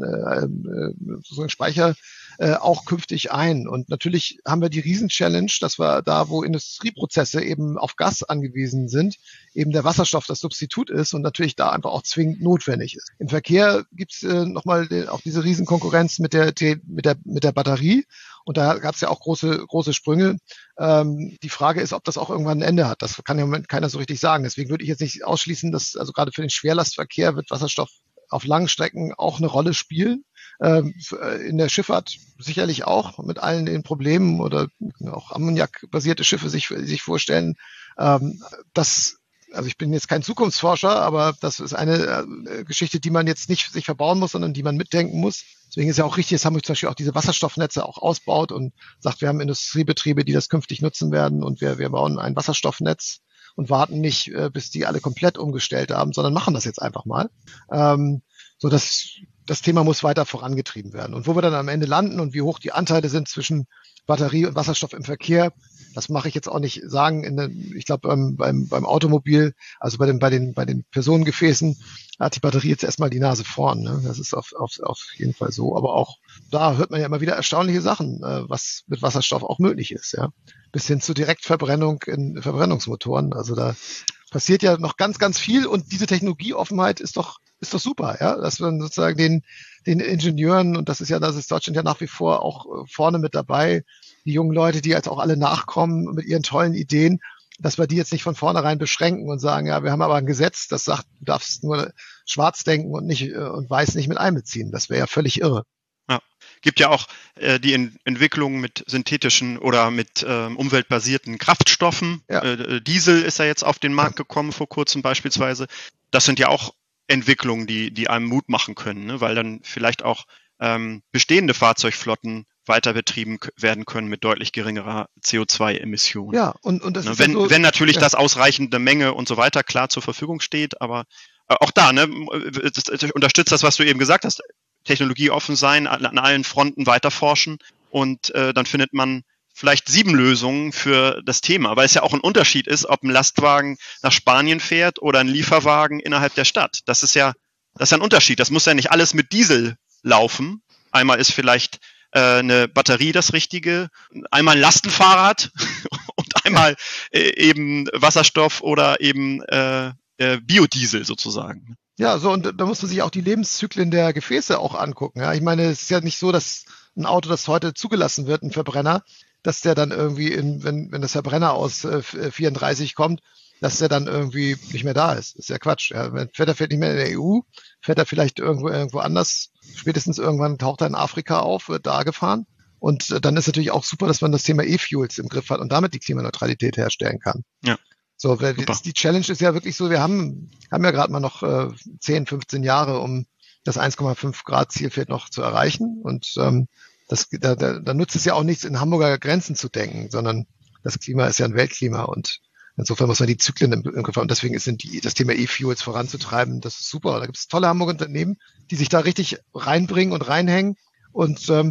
äh, sozusagen Speicher äh, auch künftig ein. Und natürlich haben wir die Riesen-Challenge, dass wir da, wo Industrieprozesse eben auf Gas angewiesen sind, eben der Wasserstoff das Substitut ist und natürlich da einfach auch zwingend notwendig ist. Im Verkehr gibt's äh, nochmal auch diese Riesenkonkurrenz mit der, mit der, mit der Batterie. Und da gab es ja auch große, große Sprünge. Ähm, die Frage ist, ob das auch irgendwann ein Ende hat. Das kann ja im Moment keiner so richtig sagen. Deswegen würde ich jetzt nicht ausschließen, dass also gerade für den Schwerlastverkehr wird Wasserstoff auf langen Strecken auch eine Rolle spielen. Ähm, in der Schifffahrt sicherlich auch, mit allen den Problemen oder auch Ammoniak-basierte Schiffe sich, sich vorstellen. Ähm, das Also ich bin jetzt kein Zukunftsforscher, aber das ist eine äh, Geschichte, die man jetzt nicht sich verbauen muss, sondern die man mitdenken muss. Deswegen ist ja auch richtig, dass Hamburg zum Beispiel auch diese Wasserstoffnetze auch ausbaut und sagt, wir haben Industriebetriebe, die das künftig nutzen werden und wir, wir bauen ein Wasserstoffnetz und warten nicht, äh, bis die alle komplett umgestellt haben, sondern machen das jetzt einfach mal. Ähm, so dass das Thema muss weiter vorangetrieben werden. Und wo wir dann am Ende landen und wie hoch die Anteile sind zwischen Batterie und Wasserstoff im Verkehr, das mache ich jetzt auch nicht sagen. In der, ich glaube, beim, beim, beim Automobil, also bei den, bei den, bei den Personengefäßen, hat die Batterie jetzt erstmal die Nase vorn. Ne? Das ist auf, auf, auf jeden Fall so. Aber auch da hört man ja immer wieder erstaunliche Sachen, äh, was mit Wasserstoff auch möglich ist. Ja, bis hin zur Direktverbrennung in Verbrennungsmotoren. Also da passiert ja noch ganz, ganz viel. Und diese Technologieoffenheit ist doch, ist doch super. Ja, dass man sozusagen den, den Ingenieuren, und das ist ja, das ist Deutschland ja nach wie vor auch vorne mit dabei, die jungen Leute, die jetzt auch alle nachkommen mit ihren tollen Ideen, dass wir die jetzt nicht von vornherein beschränken und sagen, ja, wir haben aber ein Gesetz, das sagt, du darfst nur schwarz denken und nicht und weiß nicht mit einbeziehen. Das wäre ja völlig irre.
Ja, gibt ja auch äh, die in Entwicklung mit synthetischen oder mit ähm, umweltbasierten Kraftstoffen.
Ja.
Äh, Diesel ist ja jetzt auf den Markt gekommen vor kurzem beispielsweise. Das sind ja auch Entwicklungen, die, die einem Mut machen können, ne? Weil dann vielleicht auch ähm, bestehende Fahrzeugflotten weiter betrieben werden können mit deutlich geringerer C O zwei Emission.
Ja, und, und das
ne?
ist
wenn,
ja so,
wenn natürlich
ja.
das ausreichende Menge und so weiter klar zur Verfügung steht, aber äh, auch da, ne, das, das unterstützt das, was du eben gesagt hast, Technologie offen sein, an allen Fronten weiter forschen und äh, dann findet man vielleicht sieben Lösungen für das Thema, weil es ja auch ein Unterschied ist, ob ein Lastwagen nach Spanien fährt oder ein Lieferwagen innerhalb der Stadt. Das ist ja, das ist ja ein Unterschied. Das muss ja nicht alles mit Diesel laufen. Einmal ist vielleicht äh, eine Batterie das Richtige, einmal ein Lastenfahrrad und einmal äh, eben Wasserstoff oder eben äh, äh, Biodiesel sozusagen.
Ja, so, und da muss man sich auch die Lebenszyklen der Gefäße auch angucken. Ja, ich meine, es ist ja nicht so, dass ein Auto, das heute zugelassen wird, ein Verbrenner, dass der dann irgendwie, in, wenn, wenn das Verbrenner aus äh, vierunddreißig kommt, dass der dann irgendwie nicht mehr da ist. Das ist ja Quatsch. Ja. Fährt er fährt nicht mehr in der E U, fährt er vielleicht irgendwo irgendwo anders. Spätestens irgendwann taucht er in Afrika auf, wird da gefahren. Und äh, dann ist natürlich auch super, dass man das Thema E-Fuels im Griff hat und damit die Klimaneutralität herstellen kann. Ja. So, weil die, die Challenge ist ja wirklich so, wir haben, haben ja gerade mal noch äh, zehn, fünfzehn Jahre, um das eins Komma fünf Grad Zielfeld noch zu erreichen. Und ähm, das, da, da, da nutzt es ja auch nichts, in Hamburger Grenzen zu denken, sondern das Klima ist ja ein Weltklima und insofern muss man die Zyklen im, im Griff haben. Und deswegen ist die, das Thema E-Fuels voranzutreiben, das ist super. Da gibt es tolle Hamburger Unternehmen, die sich da richtig reinbringen und reinhängen. Und ähm,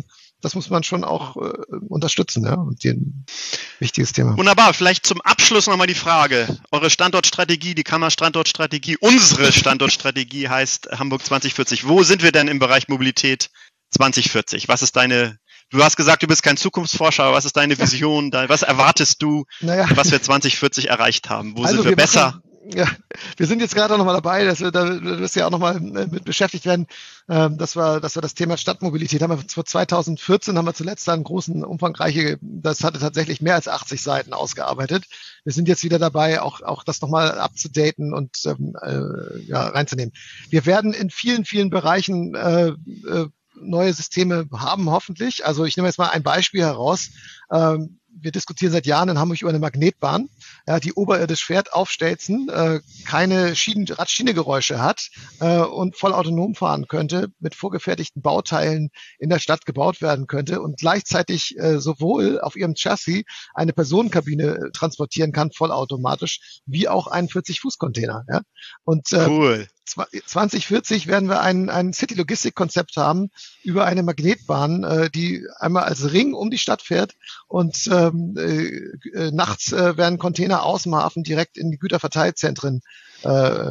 das muss man schon auch äh, unterstützen, ja, und ein wichtiges Thema.
Wunderbar, vielleicht zum Abschluss nochmal die Frage. Eure Standortstrategie, die Kammer-Standortstrategie, unsere Standortstrategie heißt Hamburg zwanzig vierzig. Wo sind wir denn im Bereich Mobilität zwanzig vierzig? Was ist deine, du hast gesagt, du bist kein Zukunftsforscher, aber was ist deine Vision? Was erwartest du, naja. was wir zwanzig vierzig erreicht haben? Wo also sind wir, wir besser?
Machen, ja, wir sind jetzt gerade noch mal dabei, dass wir da wirst ja auch noch mal mit beschäftigt werden, ähm, dass wir, dass wir das Thema Stadtmobilität haben wir zwanzig vierzehn haben wir zuletzt einen großen, umfangreiche, das hatte tatsächlich mehr als achtzig Seiten ausgearbeitet. Wir sind jetzt wieder dabei, auch, auch das nochmal abzudaten und ähm, äh, ja, reinzunehmen. Wir werden in vielen, vielen Bereichen äh, äh, neue Systeme haben, hoffentlich. Also ich nehme jetzt mal ein Beispiel heraus. Ähm, wir diskutieren seit Jahren in Hamburg über eine Magnetbahn, ja, die oberirdisch fährt, auf Stelzen, äh, keine Schienen, Radschienegeräusche hat äh, und voll autonom fahren könnte, mit vorgefertigten Bauteilen in der Stadt gebaut werden könnte und gleichzeitig äh, sowohl auf ihrem Chassis eine Personenkabine transportieren kann, vollautomatisch, wie auch einen vierzig-Fuß-Container. Ja? Und äh,
cool.
zwanzig vierzig werden wir ein, ein City-Logistik-Konzept haben über eine Magnetbahn, äh, die einmal als Ring um die Stadt fährt und ähm, äh, nachts äh, werden Container aus dem Hafen direkt in die Güterverteilzentren äh,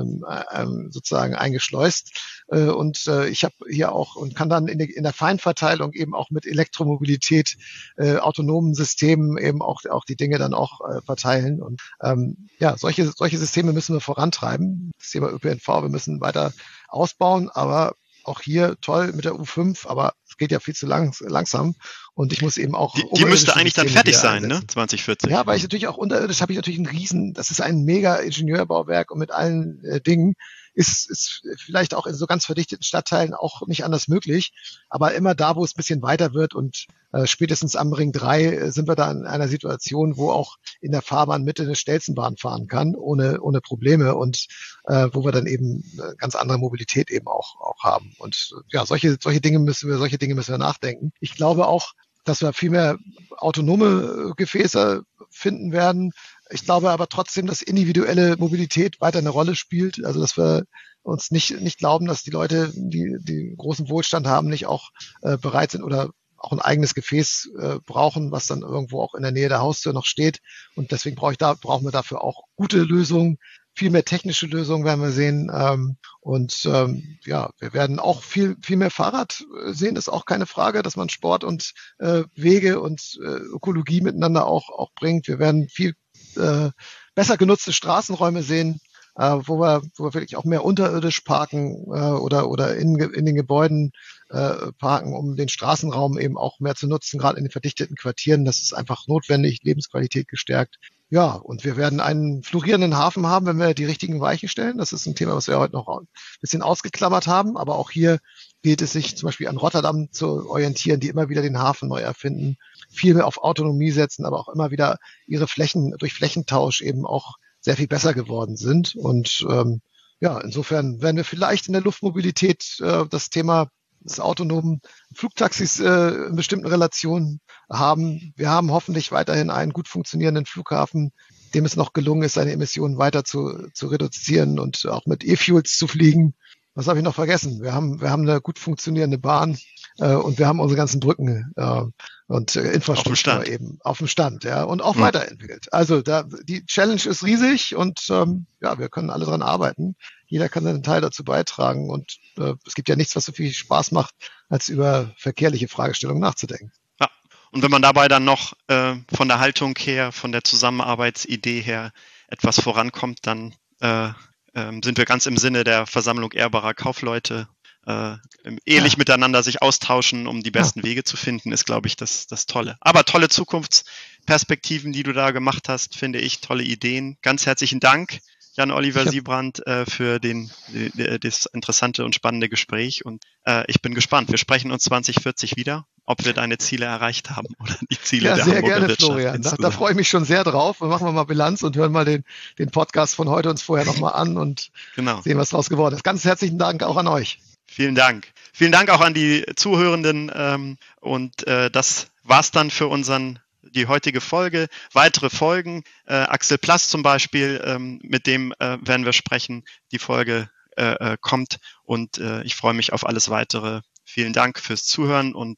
äh, sozusagen eingeschleust. Äh, und äh, ich habe hier auch und kann dann in, die, in der Feinverteilung eben auch mit Elektromobilität, äh, autonomen Systemen eben auch, auch die Dinge dann auch äh, verteilen. Und ähm, ja, solche, solche Systeme müssen wir vorantreiben. Das Thema Ö P N V, wir müssen weiter ausbauen, aber auch hier toll mit der U fünf, aber es geht ja viel zu lang, langsam und ich muss eben auch...
Die, die müsste eigentlich dann fertig sein, ne? zwanzig vierzig.
Ja, weil ich natürlich auch unterirdisch habe ich natürlich einen riesen, das ist ein mega Ingenieurbauwerk und mit allen äh, Dingen ist, ist vielleicht auch in so ganz verdichteten Stadtteilen auch nicht anders möglich, aber immer da, wo es ein bisschen weiter wird und äh, spätestens am Ring drei äh, sind wir da in einer Situation, wo auch in der Fahrbahnmitte eine Stelzenbahn fahren kann, ohne ohne Probleme und äh, wo wir dann eben eine ganz andere Mobilität eben auch auch haben. Und ja, solche solche Dinge müssen wir solche Dinge müssen wir nachdenken. Ich glaube auch, dass wir viel mehr autonome Gefäße finden werden. Ich glaube aber trotzdem, dass individuelle Mobilität weiter eine Rolle spielt. Also dass wir uns nicht nicht glauben, dass die Leute, die die großen Wohlstand haben, nicht auch äh, bereit sind oder auch ein eigenes Gefäß äh, brauchen, was dann irgendwo auch in der Nähe der Haustür noch steht. Und deswegen brauche ich da brauchen wir dafür auch gute Lösungen. Viel mehr technische Lösungen werden wir sehen. Ähm, und ähm, ja, wir werden auch viel viel mehr Fahrrad sehen, ist auch keine Frage, dass man Sport und äh, Wege und äh, Ökologie miteinander auch auch bringt. Wir werden viel äh, besser genutzte Straßenräume sehen, äh, wo wir wo wir wirklich auch mehr unterirdisch parken äh, oder oder in in den Gebäuden äh, parken, um den Straßenraum eben auch mehr zu nutzen, gerade in den verdichteten Quartieren. Das ist einfach notwendig, Lebensqualität gestärkt. Ja, und wir werden einen florierenden Hafen haben, wenn wir die richtigen Weichen stellen. Das ist ein Thema, was wir heute noch ein bisschen ausgeklammert haben. Aber auch hier gilt es sich zum Beispiel an Rotterdam zu orientieren, die immer wieder den Hafen neu erfinden, viel mehr auf Autonomie setzen, aber auch immer wieder ihre Flächen durch Flächentausch eben auch sehr viel besser geworden sind. Und ähm, ja, insofern werden wir vielleicht in der Luftmobilität äh, das Thema des autonomen Flugtaxis äh, in bestimmten Relationen haben. Wir haben hoffentlich weiterhin einen gut funktionierenden Flughafen, dem es noch gelungen ist, seine Emissionen weiter zu, zu reduzieren und auch mit E-Fuels zu fliegen. Was habe ich noch vergessen? Wir haben, wir haben eine gut funktionierende Bahn äh, und wir haben unsere ganzen Brücken äh, und äh, Infrastruktur auf eben auf dem Stand, ja, und auch mhm. weiterentwickelt. Also da die Challenge ist riesig und ähm, ja, wir können alle dran arbeiten. Jeder kann seinen Teil dazu beitragen und äh, es gibt ja nichts, was so viel Spaß macht, als über verkehrliche Fragestellungen nachzudenken.
Ja, und wenn man dabei dann noch äh, von der Haltung her, von der Zusammenarbeitsidee her etwas vorankommt, dann äh, äh, sind wir ganz im Sinne der Versammlung ehrbarer Kaufleute. Äh, ehrlich ja. miteinander sich austauschen, um die besten ja. Wege zu finden, ist, glaube ich, das, das Tolle. Aber tolle Zukunftsperspektiven, die du da gemacht hast, finde ich, tolle Ideen. Ganz herzlichen Dank, Jan-Oliver Siebrand, äh, für den, die, das interessante und spannende Gespräch. Und äh, ich bin gespannt. Wir sprechen uns zwanzig vierzig wieder, ob wir deine Ziele erreicht haben oder die Ziele
ja,
der
sehr
Hamburger
gerne,
Wirtschaft.
Florian. Da, da freue ich mich schon sehr drauf. Und machen wir mal Bilanz und hören mal den, den Podcast von heute uns vorher nochmal an und genau. sehen, was draus geworden ist. Ganz herzlichen Dank auch an euch.
Vielen Dank. Vielen Dank auch an die Zuhörenden. Ähm, und äh, das war's dann für unseren die heutige Folge. Weitere Folgen, äh, Axel Plass zum Beispiel, ähm, mit dem äh, werden wir sprechen. Die Folge äh, äh, kommt und äh, ich freue mich auf alles Weitere. Vielen Dank fürs Zuhören und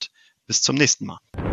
bis zum nächsten Mal.